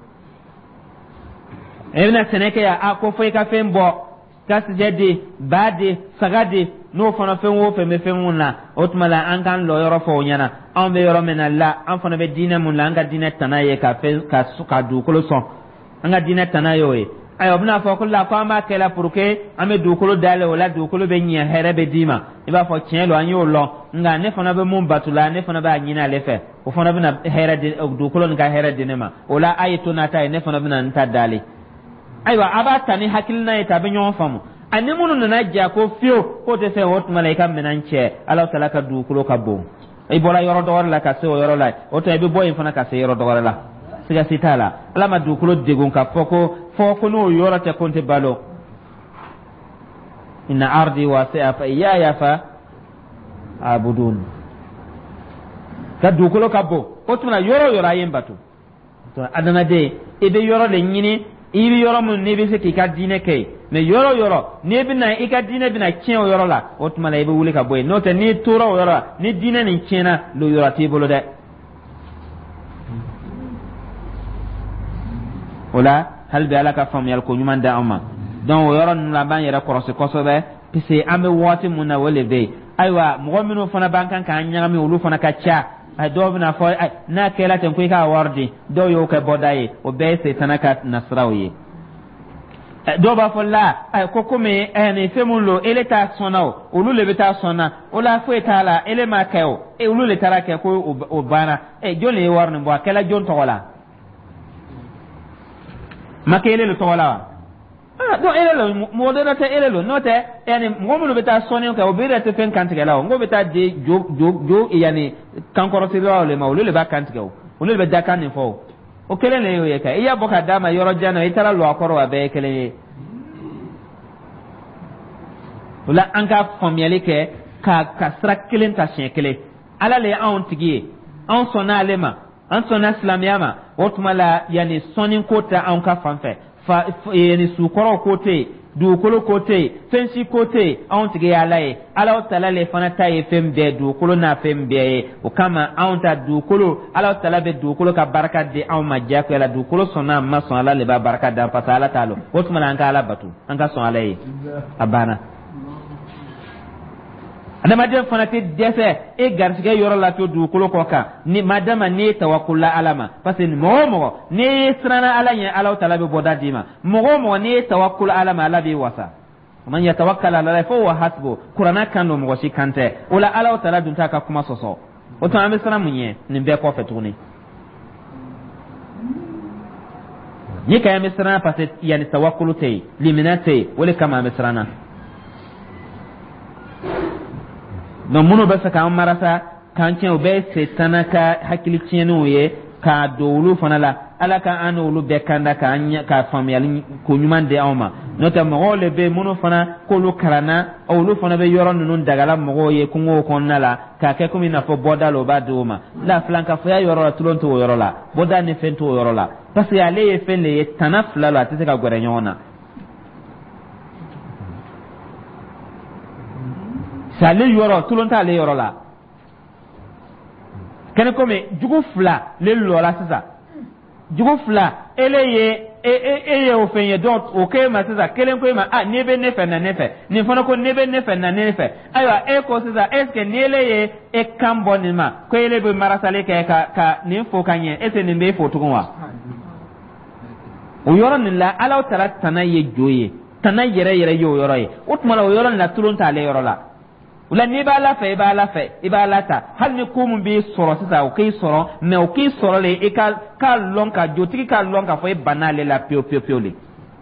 evna seneke ya ako foi ka fembo kas jedi badi sagadi no fona fen wo fe me fen wona otmala an kan lo yoro fo nyana an be yoro menalla an fona be dina mun la an ga dina tanaye ka fe ka suka du ko so an ga dina tanayo e ayo bna fo kulla ko ma kela purke ame dukolo dale wala dukolo be nya here be dima iba fo tielo anyo lo nga ne fona be mum batula ne fona ba nyina lefe o fona bina here de dukolo nga here de nema wala ayito na tay ne fona bina nta dale aywa abata ni hakilna ita be nyon famu ani munu na ja ko fio ko te se wot malaika menanche ala tala ka dukolo ka bo e bola yoro do la ka se o yoro la o to e be boy fona ka se yoro do la siga sitala ala ma dukolo degon ka foko no yoro te konte balo inna ardi wasi'a fa iyaya fa abudun ka dukolo ka bo o tuna yoro ayen batu to adana de e be yoro le nyini ibi yoro mun ne be se ki ka dine ke me yoro ne bi na ika dine bi na kien o yoro la o tuma la e be wuli ka boy no te ni toro yoro ni dine ni kiena lo yoro ti bolo de wala hal bi alaka fam yal ko nyuma da amma don yoro nula ban yara korose kosobe pise ambe woti muna wole be aywa mo minu fana bankan kan nyami ulu fana ka cha ay do bina fo na kela ten ko ka wardi do yo ka bodaye o be se tanaka nasrawi do ba fo la ay ko me ene femulo eleta sonao ulu le beta sona ola fo etala ele ma kayo e ulu le taraka ko o bana e jole warni bo kala jon to wala makele lo to wala do elelo modena te elelo note yani ngomulo beta soni ka obira te fen kantiga lawo ngo beta de jo yani kankoro silo le mawlo le ba kantiga o le be dakani fo o kele le yo yeka iya boka dama yoro jana itara lo akoro wa be kele wala anka famiyale ke ka srakelen ta shekele ala le on tigi on sona lema on sona islamiyama otmala yani sonin kota an ka fanfe fa yani sukoro kote dukolo kote fensi kote on tige yalaye ala taala le fana taye fembe dukolo na fembe o kama on ta dukolo ala taala be dukolo ka baraka de on majja ko ala dukolo sona ma son ala le ba baraka da fa taala talo otmala an ka ala batu an ka son alaye abana ana madam fana te dese e garsige yoro la to dukolo ko ka ni madama ni tawakkul alama parce que mo ni srana ala nya ala taala be boda dima mo ni tawakkul alama ala be wasa man yatawakkal ala Allah fa huwa hasbu qur'ana kanu mo shi kante wala ala taala dun ta ka kuma soso o to ambe sana munye ni be ko fetuni ni kay misrana parce que yani tawakkulu tay liminate wala kama misrana no muno basa ka marasa kan chen obe setana ka hakili chenu ye ka dowlu fanala ala ka anulu be kanda ka anya ka famiyal ko nyuman de awma no ta mo le be muno fana ko lu karana o lu fana be yoron nun dagala mo ye ko ngo kon nala ka ke ko mina fo bodalo ba duma la flanka fo ya yoro tulon to yoro la boda ne fento yoro la parce que ale ye fen le tanafla la tese ka gore nyona sale yoro tulonta le yoro la kene kome jugu fla le lola sisa jugu fla ele ye o fenye dot o ke ma sisa kelen ko ma nebe nefe na nefe ni fono ko nebe nefe na nefe aywa e ko sisa eske nele ye e kambo ni ma ko ele be marasale ke ka ni fo kanye ese ni be fo tugunwa o yoro ni la ala tara tanaye joye tanayere yere yo yoro ye utmala o yoro na tulonta le yoro la wala ni ba la fe iba la ta hal ni ko mun bi soro sisa o kay soro me o kay soro le e ka lonka jotiki ka lonka fo e banale la pio le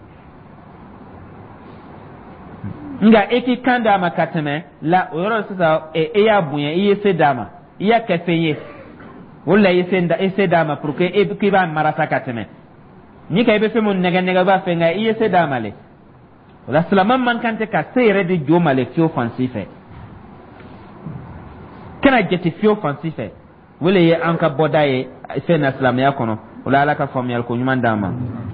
nga eki kanda makateme la o yoro sisa e ya bunya e se dama ya kefeye wala e se dama pour que e ki ba marasa kateme ni kay be fe mun nega ba fe nga e se dama le wala salama man kante ka seyre de joma le fi offensive kana jeti fi offensive wala ye anka bodaye fe na islam ya kono wala alaka famiyal ko nyuma dama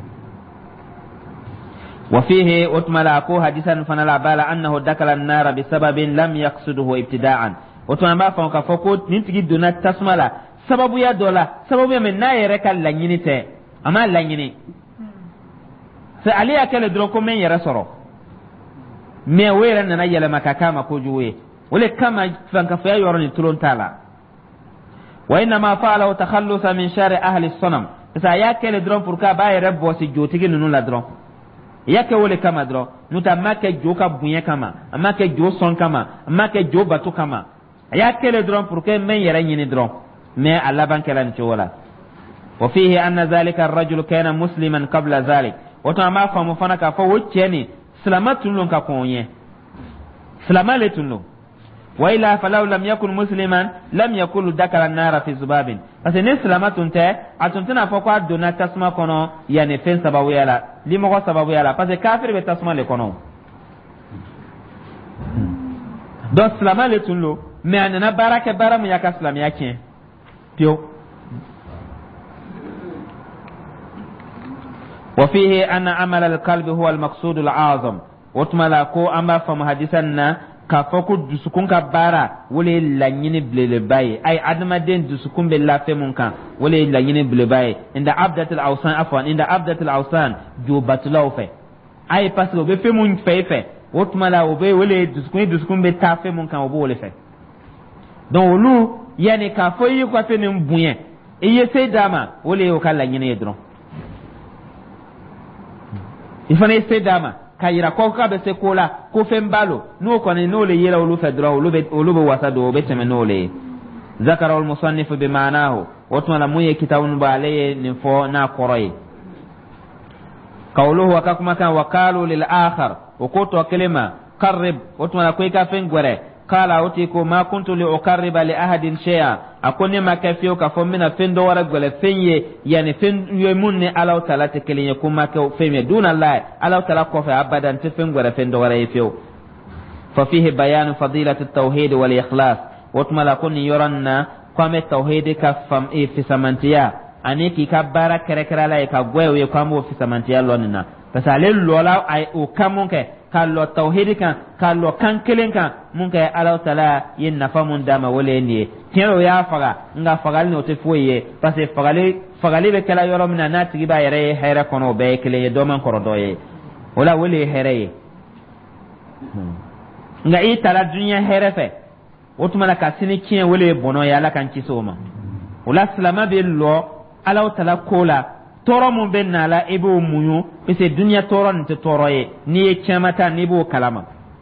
wa fihi utmala ko hadisan fanala bala annahu dakala an-nar bi sababin lam yaqsiduhu ibtida'an utmala fa ka foko nintigi dona tasmala sababu ya dola sababu ya men na yere kal lanyini te ama lanyini sa aliya kale dro ko men yere soro me wera na yele makaka ma ko juwe wala kama fanka fa yoroni tulon tala wa inna ma fa'ala takhallusa min shari ahli as-sanam sa ya kele dron pour ka ba yere bossi jotigi nunu la dron yake wole kama dro nuta make joka bunye kama make jo son kama make jo batu kama yake le dro pour que men yere nyini dro mais Allah ban kala nti wala wa fihi anna zalika ar-rajul kana musliman qabla zalik wato ma fa mu fana ka fa wuce ni salamatun lon ka konye salamale tunlo wa ila falau lam yakun musliman lam yakulu dakara nara fi zubabin parce ne salamatun te atuntana fa kwa dona tasma kono yani fen sababu yala limo ko sababu yala parce kafir be tasma le kono donc salamale tunlo mais anana baraka baram ya ka salam yake pio وفيه أن عمل القلب هو المقصود العظم وتملاكو أما فم حديثنا كفوكو دسكون كبارا ولي لانيني بلباي أي عدم دين دسكون بالله في منكا ولي لانيني بلباي عند عبدة الأوسان عفوا عند عبدة الأوسان جو باتلوفه أي باسلو بفي من فيفه وتملا وبي ولي دسكون بتافي منكا وبولي فيه donc olu yani ka foyi ko fe nim buyen e yese dama wole yo kala nyine yedron ifane yese dama kayira ko ka be se kola ko fe mbalo no ko ne no le yela olu fe dro olu be wasado be teme no le zakara al musannif bi ma'nahu watmala muye kitabun balaye ni fo na qoroy qawluhu wa kakuma kan waqalu lil akhar wa qutu kalima qarrib watmala ko ka fe ngore kala otiko ma kuntu li uqarriba li ahadin shay'a akoni makafio ka fomina fendo wara gole fenye yani fen yemunne alaw tala te kelenye kuma ka fenye duna allah alaw tala ko fa abadan te fen gore fendo wara yefio fa fihi bayan fadilat at-tauhid wal ikhlas watmala kunni yuranna kwame tauhid ka fam e fi samantiya aniki ka bara kerekera la ka gwewe kwamo fi samantiya lonina pasale lola ay o kamonke kallo tauhid kan kan kelen kan mun kai Allah taala yin nafa mun dama wole ne kero ya faga nga fagal ne ote foye parce que fagale be kala yoro mina na tigi ba yere hera kono be kele do man korodoye wala wole here nga i tala dunya here fe otuma ka sini kien wole bono ya la kan kisoma wala salama be lo Allah taala kola toro mun ben nala ebo munyo pese dunya toro nte toro ye ni e chamata ni bo kalama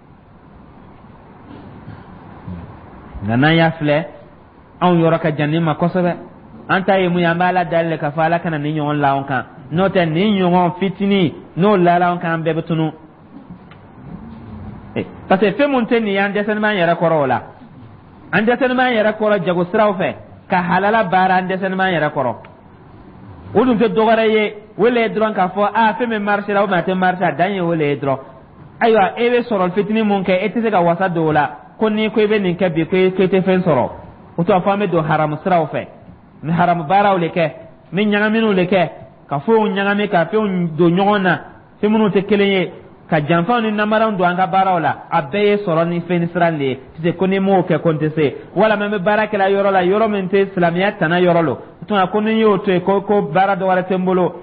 ngana ya fle on yoraka jannima kosobe anta ye muya mala dalle ka fala kana ni nyon lawon kan no te ni nyon fitini no lala on kan bebetunu parce fe mun te ni ande sen man yara korola ande sen man yara koro jago srawfe ka halala bara ande sen man yara koro wudun te dogara ye wele dron ka fo a fe me marché la o ma te marché danye wele dron aywa ebe sorol fitini mun ke etise ka wasa dola konni ko be nin ke bi ko te fen soro o to fami do haram sraw fe mi haram baraw le ke min nyanga minu le ke ka fo nyanga me ka fe do nyona fe munu te kelenye ka janfa ni namara ndo anga baraw la abeye soro ni fen srale tise konni mo ke kontese wala me baraka la yoro men te islamiyat tana yoro lo to na konni yo to ko bara do wara tembolo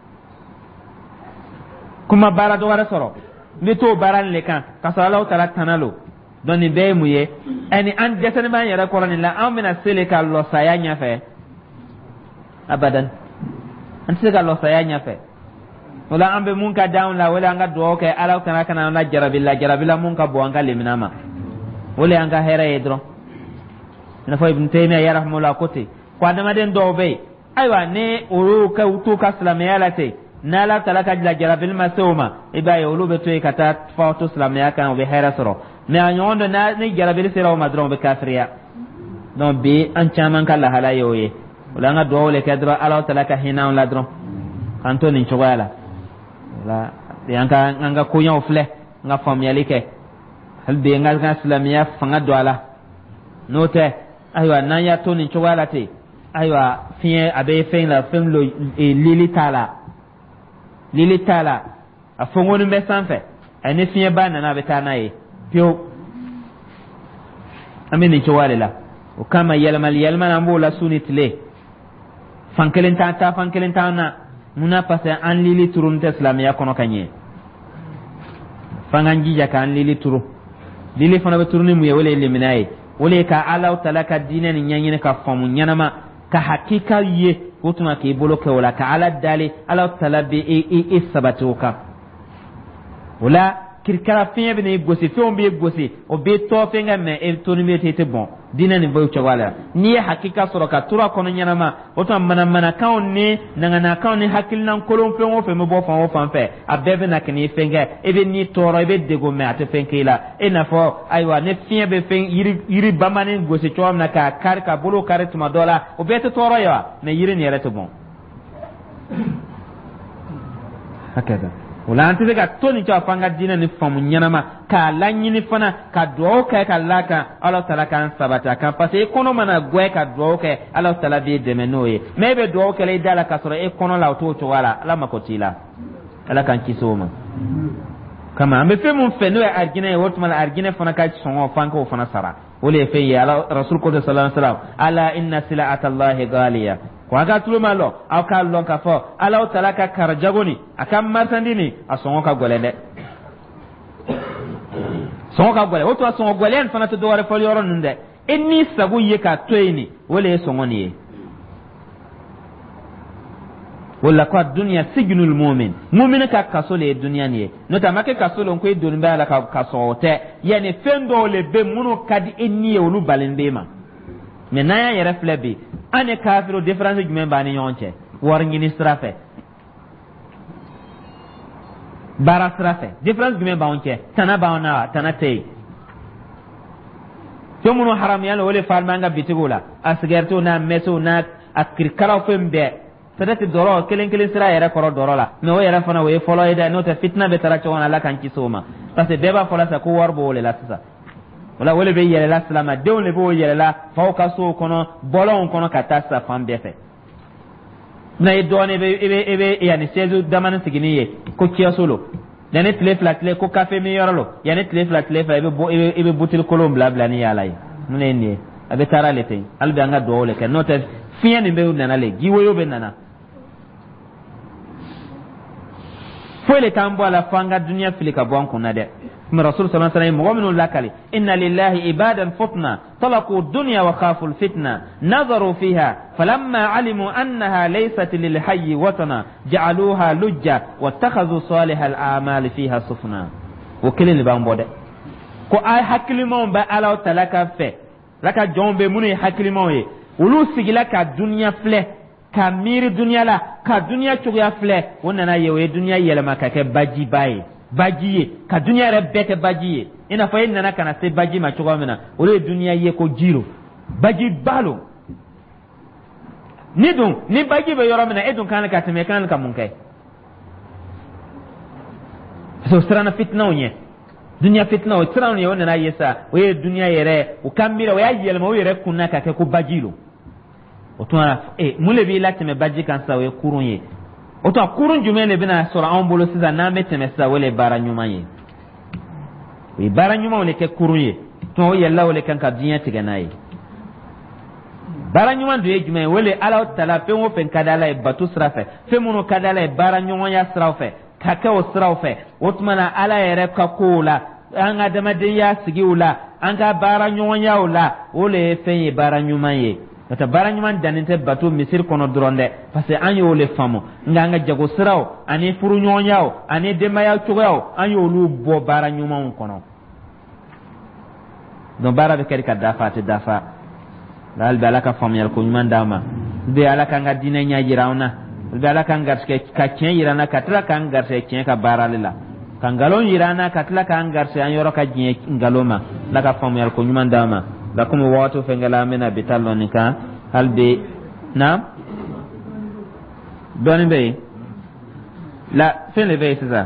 kuma bara do wara soro ni to baran le kan ka sala taala tanalo doni be muye ani an desene ma yara ko la amina sele ka lo sayanya fe abadan an sele ka lo sayanya fe wala ambe mun ka down la wala anga do ke ala kana na jarabilla mun ka bo anga leminama wala anga hera yedro na fo ibn taymiya ya rahmulla koti kwa da maden do be aywa ne uru ka utu ka salamiya late na la talaka jarabil masuma iba ya ulu be to kata fautu salamiya kan be hera soro ne anyondo na ni jarabil sira o madron be kafriya don be an chaman kala hala yoye wala anga do wala kadra ala talaka hina on ladron kanto ni chogala la yanka anga kunya ofle nga famiyali ke hal be nga salamiya fanga do ala note aywa nan ya to ni chogala te aywa fien abe fen la fem lo lili tala a fongonu be sanfe ani fien ba na beta na ye pio amini chogala la o kama yelma na mbola sunitle fankelen ta na muna pase an lili turun ta islamiya kono kanye fanganji jaka an lili turu lili fana be turuni mu ye wele eliminaye wele ka ala talaka dinen nyanyi ka famu nyanama ka hakika ye utuma ke boloke wala ka ala dali ala talabi sabatuka wala kirkara fiye bene gosi fion be gosi o be to fenga me e to ni te bon dina ni boy chawala ni hakika soro ka tura kono nyanama o to mana kaun ni nanga kaun ni hakil nan kolon fe o fe mo bo fan o fan fe abebe na kini fenga e be ni toro e be dego me ate fenkela e na fo aywa ne fiye be fen yiri bamane gosi chawam na ka kar ka bolo kare tuma dola o be te toro ya me yiri ni rete bon hakeda wala anti daga toni cha fanga dina ni famu nyanama ka lanyi ni fana ka do ka laka Allah taala kan sabata kan pase kono mana gwe ka do ka Allah taala bi de menoye mebe do ka le dala ka soro e kono la to wala ala makotila ala kan kisoma kama ambe fe mun fe no argina e wotuma argina fana ka songo fanko fana sara wole fe ya rasul ko sallallahu alaihi wasallam ala inna silatallahi ghaliya kwa ga tulo malo aw ka lon ka fo ala taala ka karjagoni akam martandini asongo ka golede songo ka gole woto asongo gole en fana to do wara fol yoro nunde enni sagu ye ka toyni wole songo ni wala kwa dunya sijnul mu'min ka kasole dunya ni no ta make kasole on ko edon ba la ka kasote yani fendo le be munu kadi enni wolu balende ma mais naya yere flebi ane kafiru difference jumen bani yonche war ngini strafe bara strafe difference jumen ba onche tana ba ona tana tei to munu haram yalo wole falmanga bitigula asgerto na meso na akir karaw fembe sadati doro kelen sira yere koro doro la me o yere fana we follow ida no ta fitna be tara chona la kan kisoma parce que beba fola sa ko warbo wole la sasa wala wole be yele la salama de le bo yele la fawka so kono bolon kono katasa fambe fe na idone be yani sezu damana siginiye ko kiya solo dane tle ko cafe mi yoralo yani tle fa be butil kolom bla bla ni yalay mune ni abe tara le tay albe anga do le ke nota fiya ni be nana le giwoyo be nana fole tambo ala fanga dunya filika bonko na de من رسول صلى الله عليه وسلم مؤمن لكلي إن لله عبادا فتنة طلقوا الدنيا وخافوا الفتنة نظروا فيها فلما علموا أنها ليست للحي وطنا جعلوها لجة واتخذوا صالح الأعمال فيها سفنا وكل اللي بانبوده كو آي حكلي مون با ألاو تلك في لك جون بموني حكلي مون ولو سيجلك الدنيا فله كمير الدنيا لا كدنيا تغيا فله وننا يوي دنيا يلما كباجي باي bajiye ka dunya rabbete bajiye ina fa inna kana se baji ma chugo mena ore dunya ye ko jiro baji balo ni dun ni baji be yoro mena edun kana ka teme kana ka munkai so strana fitna onye dunya fitna o strana onye wona na yesa we dunya yere o kambira we ayel ma we yere kunna ka ko bajilo o tuna mule bi latime baji kan sa we kurunye oto kurun jumene bina sura on bolo siza na meteme sa wele baranyuma ye wi baranyuma wele ke kurunye to yalla wele kan ka dinya tiganaye baranyuma do ye jume wele ala tala pe wo fen kadala e batu srafe fe muno kadala e baranyuma ya srafe kaka o srafe otmana ala yere ka kula an adama de ya sigiula an ga baranyuma ya ula wole fe baranyuma ye ta baranyuman daninte batu misir kono dronde parce que anyo le famo nganga jago siraw ani furu nyonyaw ani demaya chugaw anyo lu bo baranyuman kono don bara be kadi ka dafa dal balaka famyal ko nyman dama be alaka nga dina nya jirawna be alaka ngarske ka chen yirana katla kan garse chen ka baralila kan galon yirana katla kan garse anyoro ka jin ngaloma laka famyal ko nyman dama lakum watu fengala mena bitalonika halbe na doni be la fin le be ça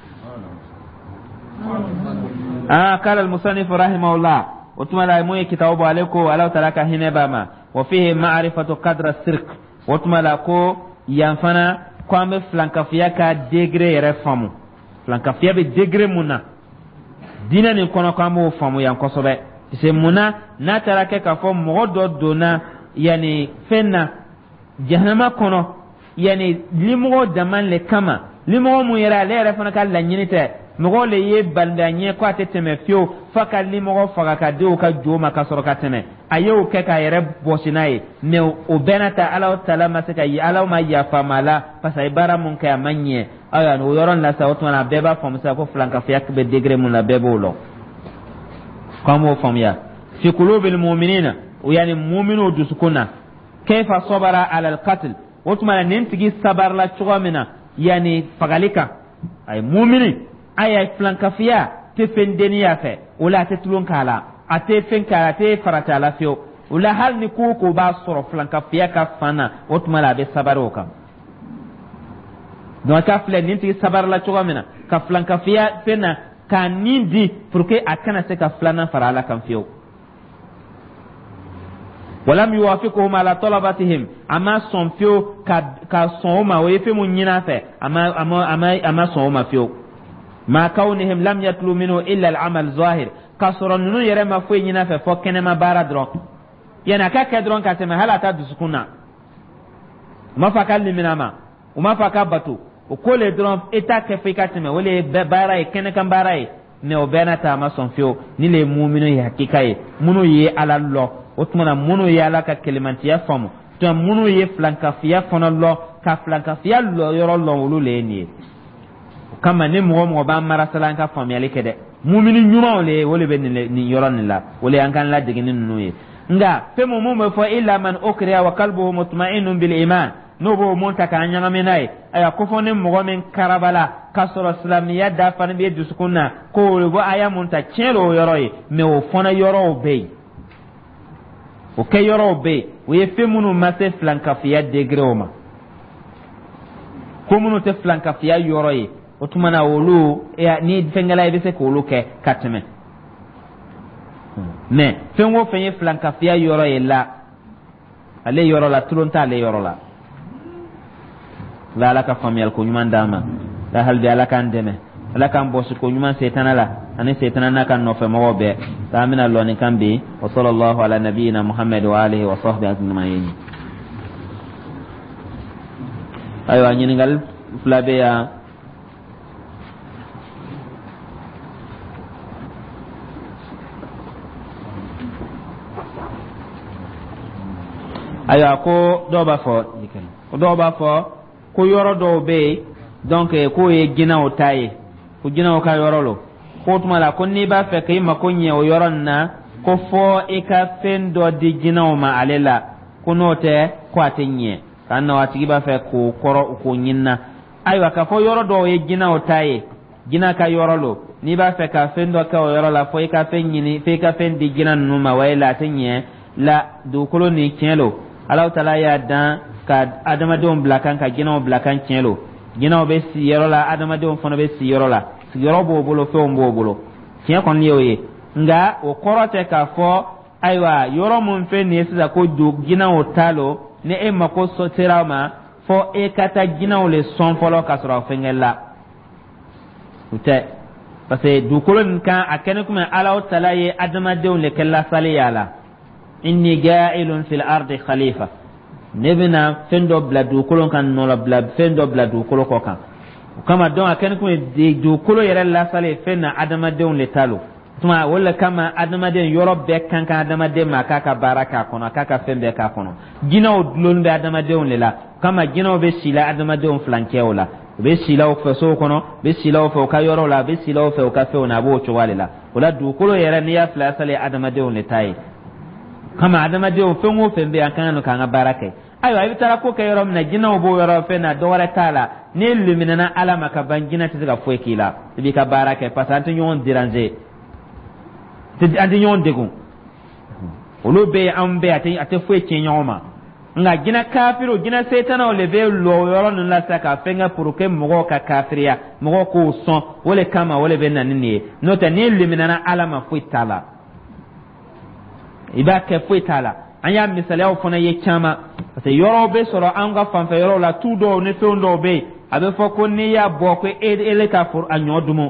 قال المصنف رحمه الله وتملا موي كتاب عليكم ولا تلك هنبما وفيه معرفه قدر السرق وتملا كو ينفنا kwambe flankafia ka degré yere famu flankafia be degré muna dina ni kono kwambo famu yankosobe se muna na tarake ka fo modo dona yani fenna jahannama kono yani limo daman le kama limo mu yara le refana ka la nyinite mo le ye bandanye ko ateteme fio faka limo faka ka de ka joma ka soro ka teme ayo ke ka yere bosinaye ne o benata ala taala masaka yi ala ma ya famala pasa ibara mun ka manye aya no yoron la sa otuma na beba fam sa ko flanka fiak be degré mun la bebo lo kamo fam ya fi qulubil mu'minina yani mu'minu dusukuna kayfa sabara ala al-qatl otuma nin tigi sabar la chugamina yani fagalika ay mu'mini ay flanka fiya te fendeni ya fe wala te tulun kala ate fenkala te farata la fiyo wala hal ni ko ba soro flanka fiya ka fana otuma la be sabaro kam donc ka fle nin tigi sabar la chugamina ka flanka fiya fena ka nindi pour que akana se ka flana farala kam fiyo ولم يوافقهم على طلباتهم اما صنفيو كصوما ويفهموا نينافه اما صوما فيو ما كونهم لم يطلوا منه الا العمل ظاهر كسرن يرما فوي نينافه فكنما بارادرو yana kaka dron ka sema halata dusukuna mafaka liminama umafaka batu ukole dron eta ke fika sema wale bara kene kan bara ne obena ta ma sonfio ni le mu'minu ya hakikaye munu ye alallo otuma munu ye alaka kelimantiya famu to munu ye flanka fiya fonallo ka flanka fiya lo yoro lo wulu le ni kama ne mo ba mara salanka famu yale kede mu'minu nyuma le wole be ni yoro ni la wole an kan la digini nunu ye nga femu mumu fa illa man ukriya wa qalbuhu mutma'innun bil iman no bo monta kan nyanga menai aya ko fone mo men karabala kasoro islamiyya da fan be dusukuna ko bo aya monta chelo yoroi me o fona yoro be o ke yoro be o ye femunu mase flanka fiya degroma ko munu te flanka fiya yoroi o tumana wolu e ni fengala be se ko lu ke kateme mais fengo fenye flanka fiya yoroi la ale yoro la tulonta ale yoro la la ka famiyal ko nyuman dama la hal bi ala kan deme ala kan bosu ko nyuman setana la ani setana na kan no fe mo be tamina lo ni kan bi wa sallallahu ala nabiyina muhammad wa alihi wa sahbihi ajma'in ayo anyini ngal flabe ya ayo ko do ba fo ko yoro do be donc ko e gina o taye ko gina o ka yoro lo ko tuma la ko ni ba fe kay ma ko nye o yoro na ko fo e ka fen do di gina o ma alela ko note ko atenye kan na wati ba fe ko koro ko nyinna aywa ka fo yoro do e gina o taye gina ka yoro lo ni ba fe ka fen do ka o yoro la fo e ka fen nyini fe ka fen di gina no ma wayla tenye la do kolo ni kelo Allah taala ya dan ka adamadenw bila kan ka ginaaw bila kan tiɲɛlo ginaaw be siyɔrɔ la adamadenw fana be siyɔrɔ la siyɔrɔ b'o bolo fɛnw b'o bolo tiɲɛ kɔni ye o ye nka o kɔrɔ tɛ k'a fɔ ayiwa yɔrɔ mun fɛn nin ye sisan ko do ginaaw talo ni e mako sera ma fɔ e ka taa ginaaw le sɔn fɔlɔ ka sɔrɔ fɛnkɛ la o tɛ parce que dugukolo nin kan a kɛnɛ kuma Ala taala ye adamadenw le kɛ lasaliya la inni ja'ilun fil ardi khalifa nebina fendo bla dugukolo kan no la bla fendo bla dugukolo ko kan kama don akan ko de dugukolo yere la sale fenna adamadenw le talo tuma wala kama adamaden yoro be kan kan adamaden ma ka baraka kono ka fembe ka kono ginaw dulon be adamaden le la kama ginaw be sila adamaden flankew la be sila o feso kono be sila o fe ka yoro la be sila o fe ka fe na bo chwale la wala dugukolo yere ni ya fla sale adamaden le tai kama adamaden fengo fembe kan kan baraka ayo ay bitara ko kayoro na ginaw bo yoro fe na do wara tala ne luminana ala maka bangina tiga fo kila bi ka baraka pasante nyon diranger ti andi nyon degu olo be ambe ate fo kenyoma nga gina kafiro gina setana o lebe lo yoro nun la saka fenga pour que mogo ka kafiria mogo ko son wole kama wole be nanini no ta ne luminana ala ma fo tala iba ke fo tala anya misalaw fona ye chama parce que yoro be soro anga fanfa yoro la tudo ne fondo be abe foko ni ya boko ele ka for anyodumo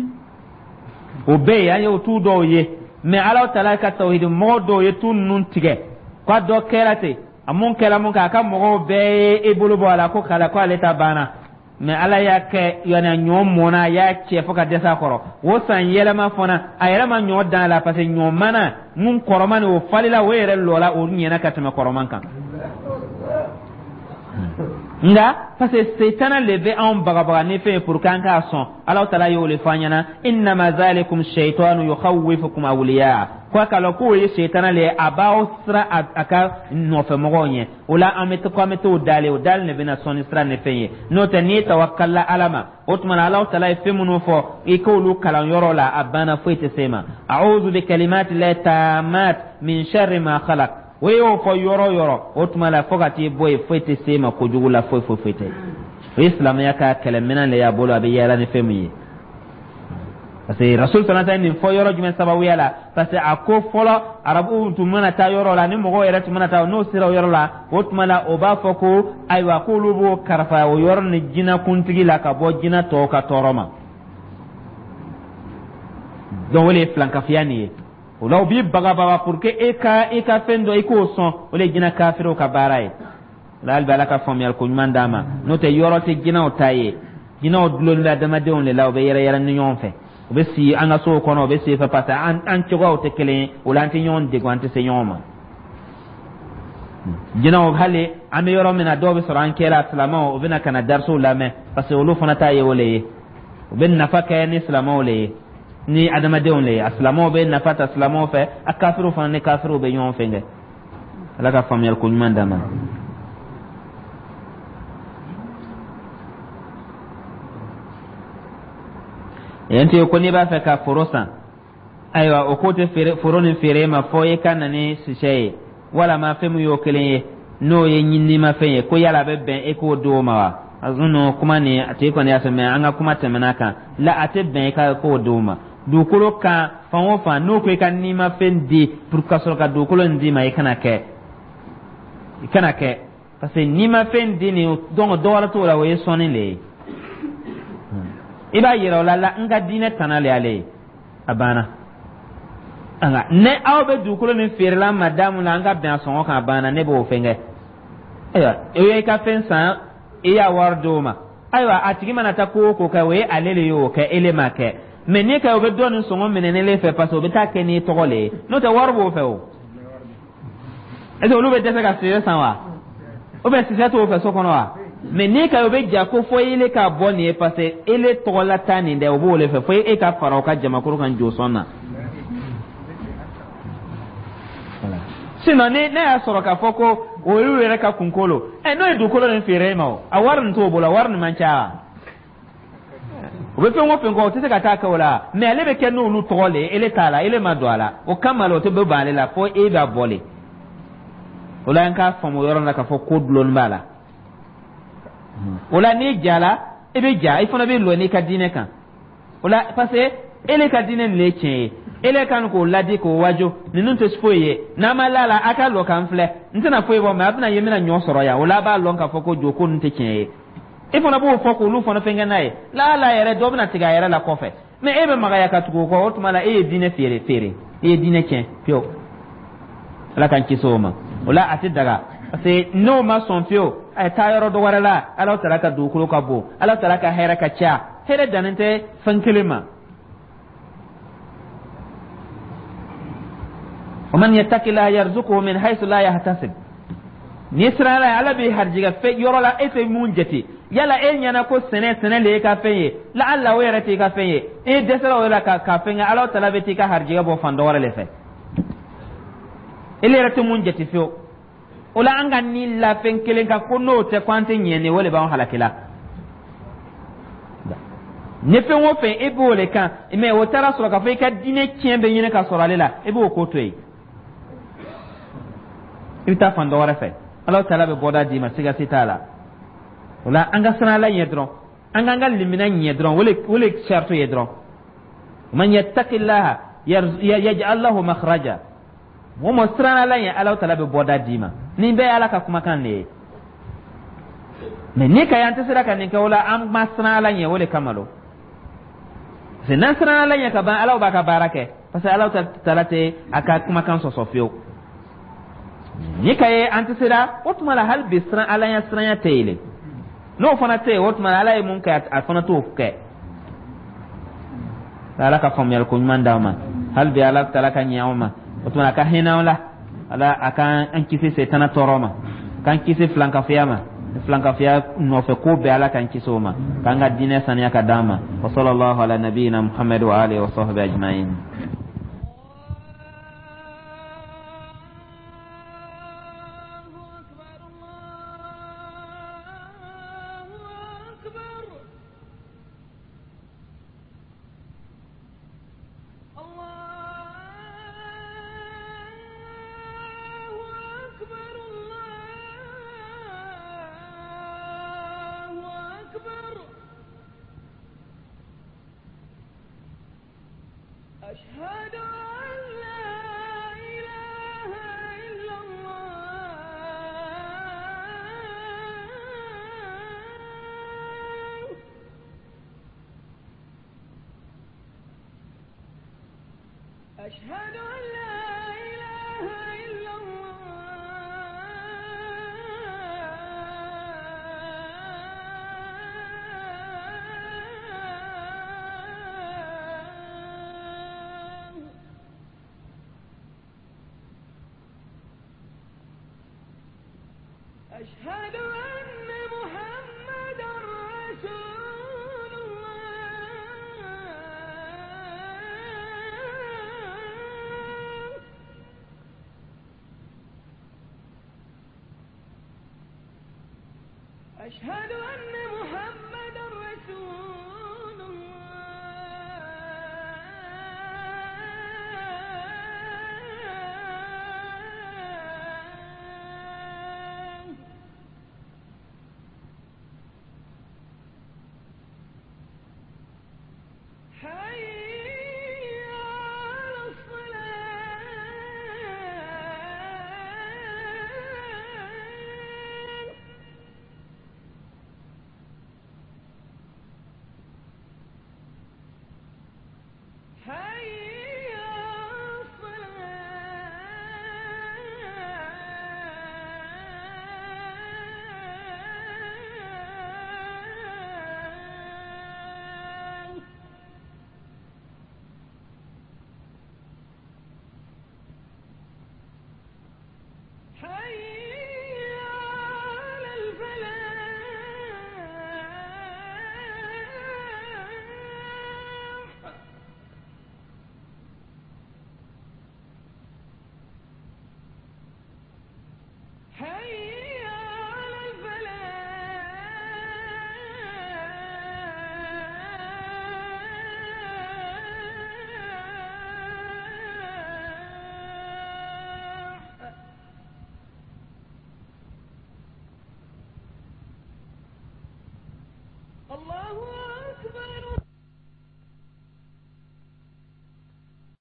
o be ya yo tudo ye me ala taala ka tawhid modo ye tunun tige kwa do kerate amun kala mun ka mo be e bolo bala ko kala ko aleta bana me ala ya ke yana nyom mona ya che foka desa koro wo san yela ma fona ayela ma nyo dan la parce nyom mana mun koromani o falila were lola o nyena katama koroman kan nga parce que setana lebe an baga ne fe pour kan ka son Allah taala yo le fanyana inna ma zalikum shaytanu yukhawifukum awliya ko kala ko ye setana le abao sra aka no fe mogonye wala amete ko amete o dal ne bena son sra ne fe no te ni tawakkala alama otman Allah taala fe muno fo e ko lu kala yoro la abana fo te sema a'udhu bi kalimati la tamat min sharri ma khalaq weyo fo yoro otmala fogati boy fete sema ko jugula fo fete islam yaka kalamina le ya bolo abi yala ne femi parce que rasul sallallahu alaihi wasallam fo yoro jumen sababu yala parce que ako folo arabu tumana ta yoro la ni mogo yara tumana ta no sira yoro la otmala oba foko aywa ko lubo karfa o yoro ni jina kuntigi la ka bo jina to ka toroma don wole flanka fiani wala bi baga pour que eka fendo eko son wala jina kafiro ka baray la albala ka fami al kunyman dama no te yorote jina o taye jina o dulon la dama de on le law be yara ni yon fe o be si anga so kono be si fa pata an chogo te kele wala anti yon de gwante se yoma jina o hale ame yoro mena do be soran kela salama o bena kana darso la me parce que olu fana taye wole o ben nafaka ni salama wole ni adama de on le aslamo be nafata aslamo fe akafiru fa ne kafiru be yon fenge ala ka famiyal ko nyanda ma yente ko ni ba fe ka forosa aywa o kote fere foroni fere ma foye kanane sishay wala ma fe mu yo kele no ye nyinni ma fe ko yala be ben e ko do ma wa azuno kuma ni ate ko ne aseme anga kuma temenaka la ate ben ka ko do ma dukolo ka fanwo fa no ko kan ni ma fendi pour kasoro ka dukolo ndi ma ikana ke parce que ni ma fendi ni dongo dowala to la we soni le iba yira la nga dine tanale ale abana anga ne awbe dukolo ni ferla madame la nga ben son ka abana ne bo fenge aya e ka fensa e ya wardoma aywa atigi mana ta ko ka we alele yo ka elema ke mais ni ka obe don songo menene le fait parce obe ta keni togole no te warbo fe o ezo lu be desa ka sire sanwa obe sise to fe so kono wa mais ni ka obe ja ko fo ile ka boni parce ele togola tani de obo le fe fo e ka faro ka jama ko kan jo sonna voilà sinon ne asoro ka foko o yu re ka kunkolo no edu kolo ne fere ma o awarn to bola warn mancha obe fengo fengo te ka ta ka wala me ale be ken no lu tole ele tala ele madwala o kamalo te be bale la fo e ba bole wala nka famo yoro na ka fo kodlon bala wala ni jala e be ja ifona be lo ni ka dine kan wala parce ele ka dine le chen ele kan ko ladi ko wajo ninun te spoye na malala aka lo kan fle ntina fo e bo ma abna yemina nyo soro ya wala ba lo nka fo ko joko nte chen ifona bo foko lu fona fenga nae la yere dobna tiga yere la kofe me ebe magaya katuko ko otmala dine fere dine ken pio la kan kisoma wala ati daga parce no ma son pio ay tayoro do warala ala taraka du kulo ka bo ala taraka hera ka cha hera danente fankelema ومن يتق الله يرزقه من حيث لا يحتسب nisra la ala bi harjiga fe yoro la efe munjeti yala nyana ko sene le ka feye la alla wera ti ka feye desra wala ka fenga ala tala beti ka harjiga bo fando wala le fe ele rete munjeti fe ola anga ni la fenkelen ka kono te kwante nyene wala ba halakila ne fe wo fe ebo le kan me o tara sura ka fe ka dine tiembe nyene ka sura lela ebo ko toyi ita fando wala fe Allah taala be boda di ma siga sitala wala anga sana la yedron anga limina yedron wala shartu yedron man yattaqillaha yaj'al lahu makhraja wa masrana la ya Allah taala be boda di ma ni be ala ka kuma kan ne me ni ka yanta sira kan ni ka wala am masrana la ya wala kamalo se nasrana la ya ka ba Allah ba ka barake parce que Allah taala te aka kuma kan so sofio ni kaye antisira otmala hal bisran ala ya sranya tele no fana te otmala ala mun ka afana to ke ala ka fam yal ko manda ma hal bi ala talaka nyaama otmala ka hina wala ala aka an kisi setana toroma kan kisi flanka fiyama flanka fiya no fe ko be ala kan kisoma kanga dine saniya kadama wa sallallahu ala nabiyina muhammad wa alihi wa sahbihi ajma'in. أشهد أن لا إله إلا الله أشهد أن لا إله إلا أشهد أن محمدا رسول الله أشهد أن محمدا رسول حي على الصلاة حي على الصلاة حي على الفلاح حي على الفلاح الله أكبر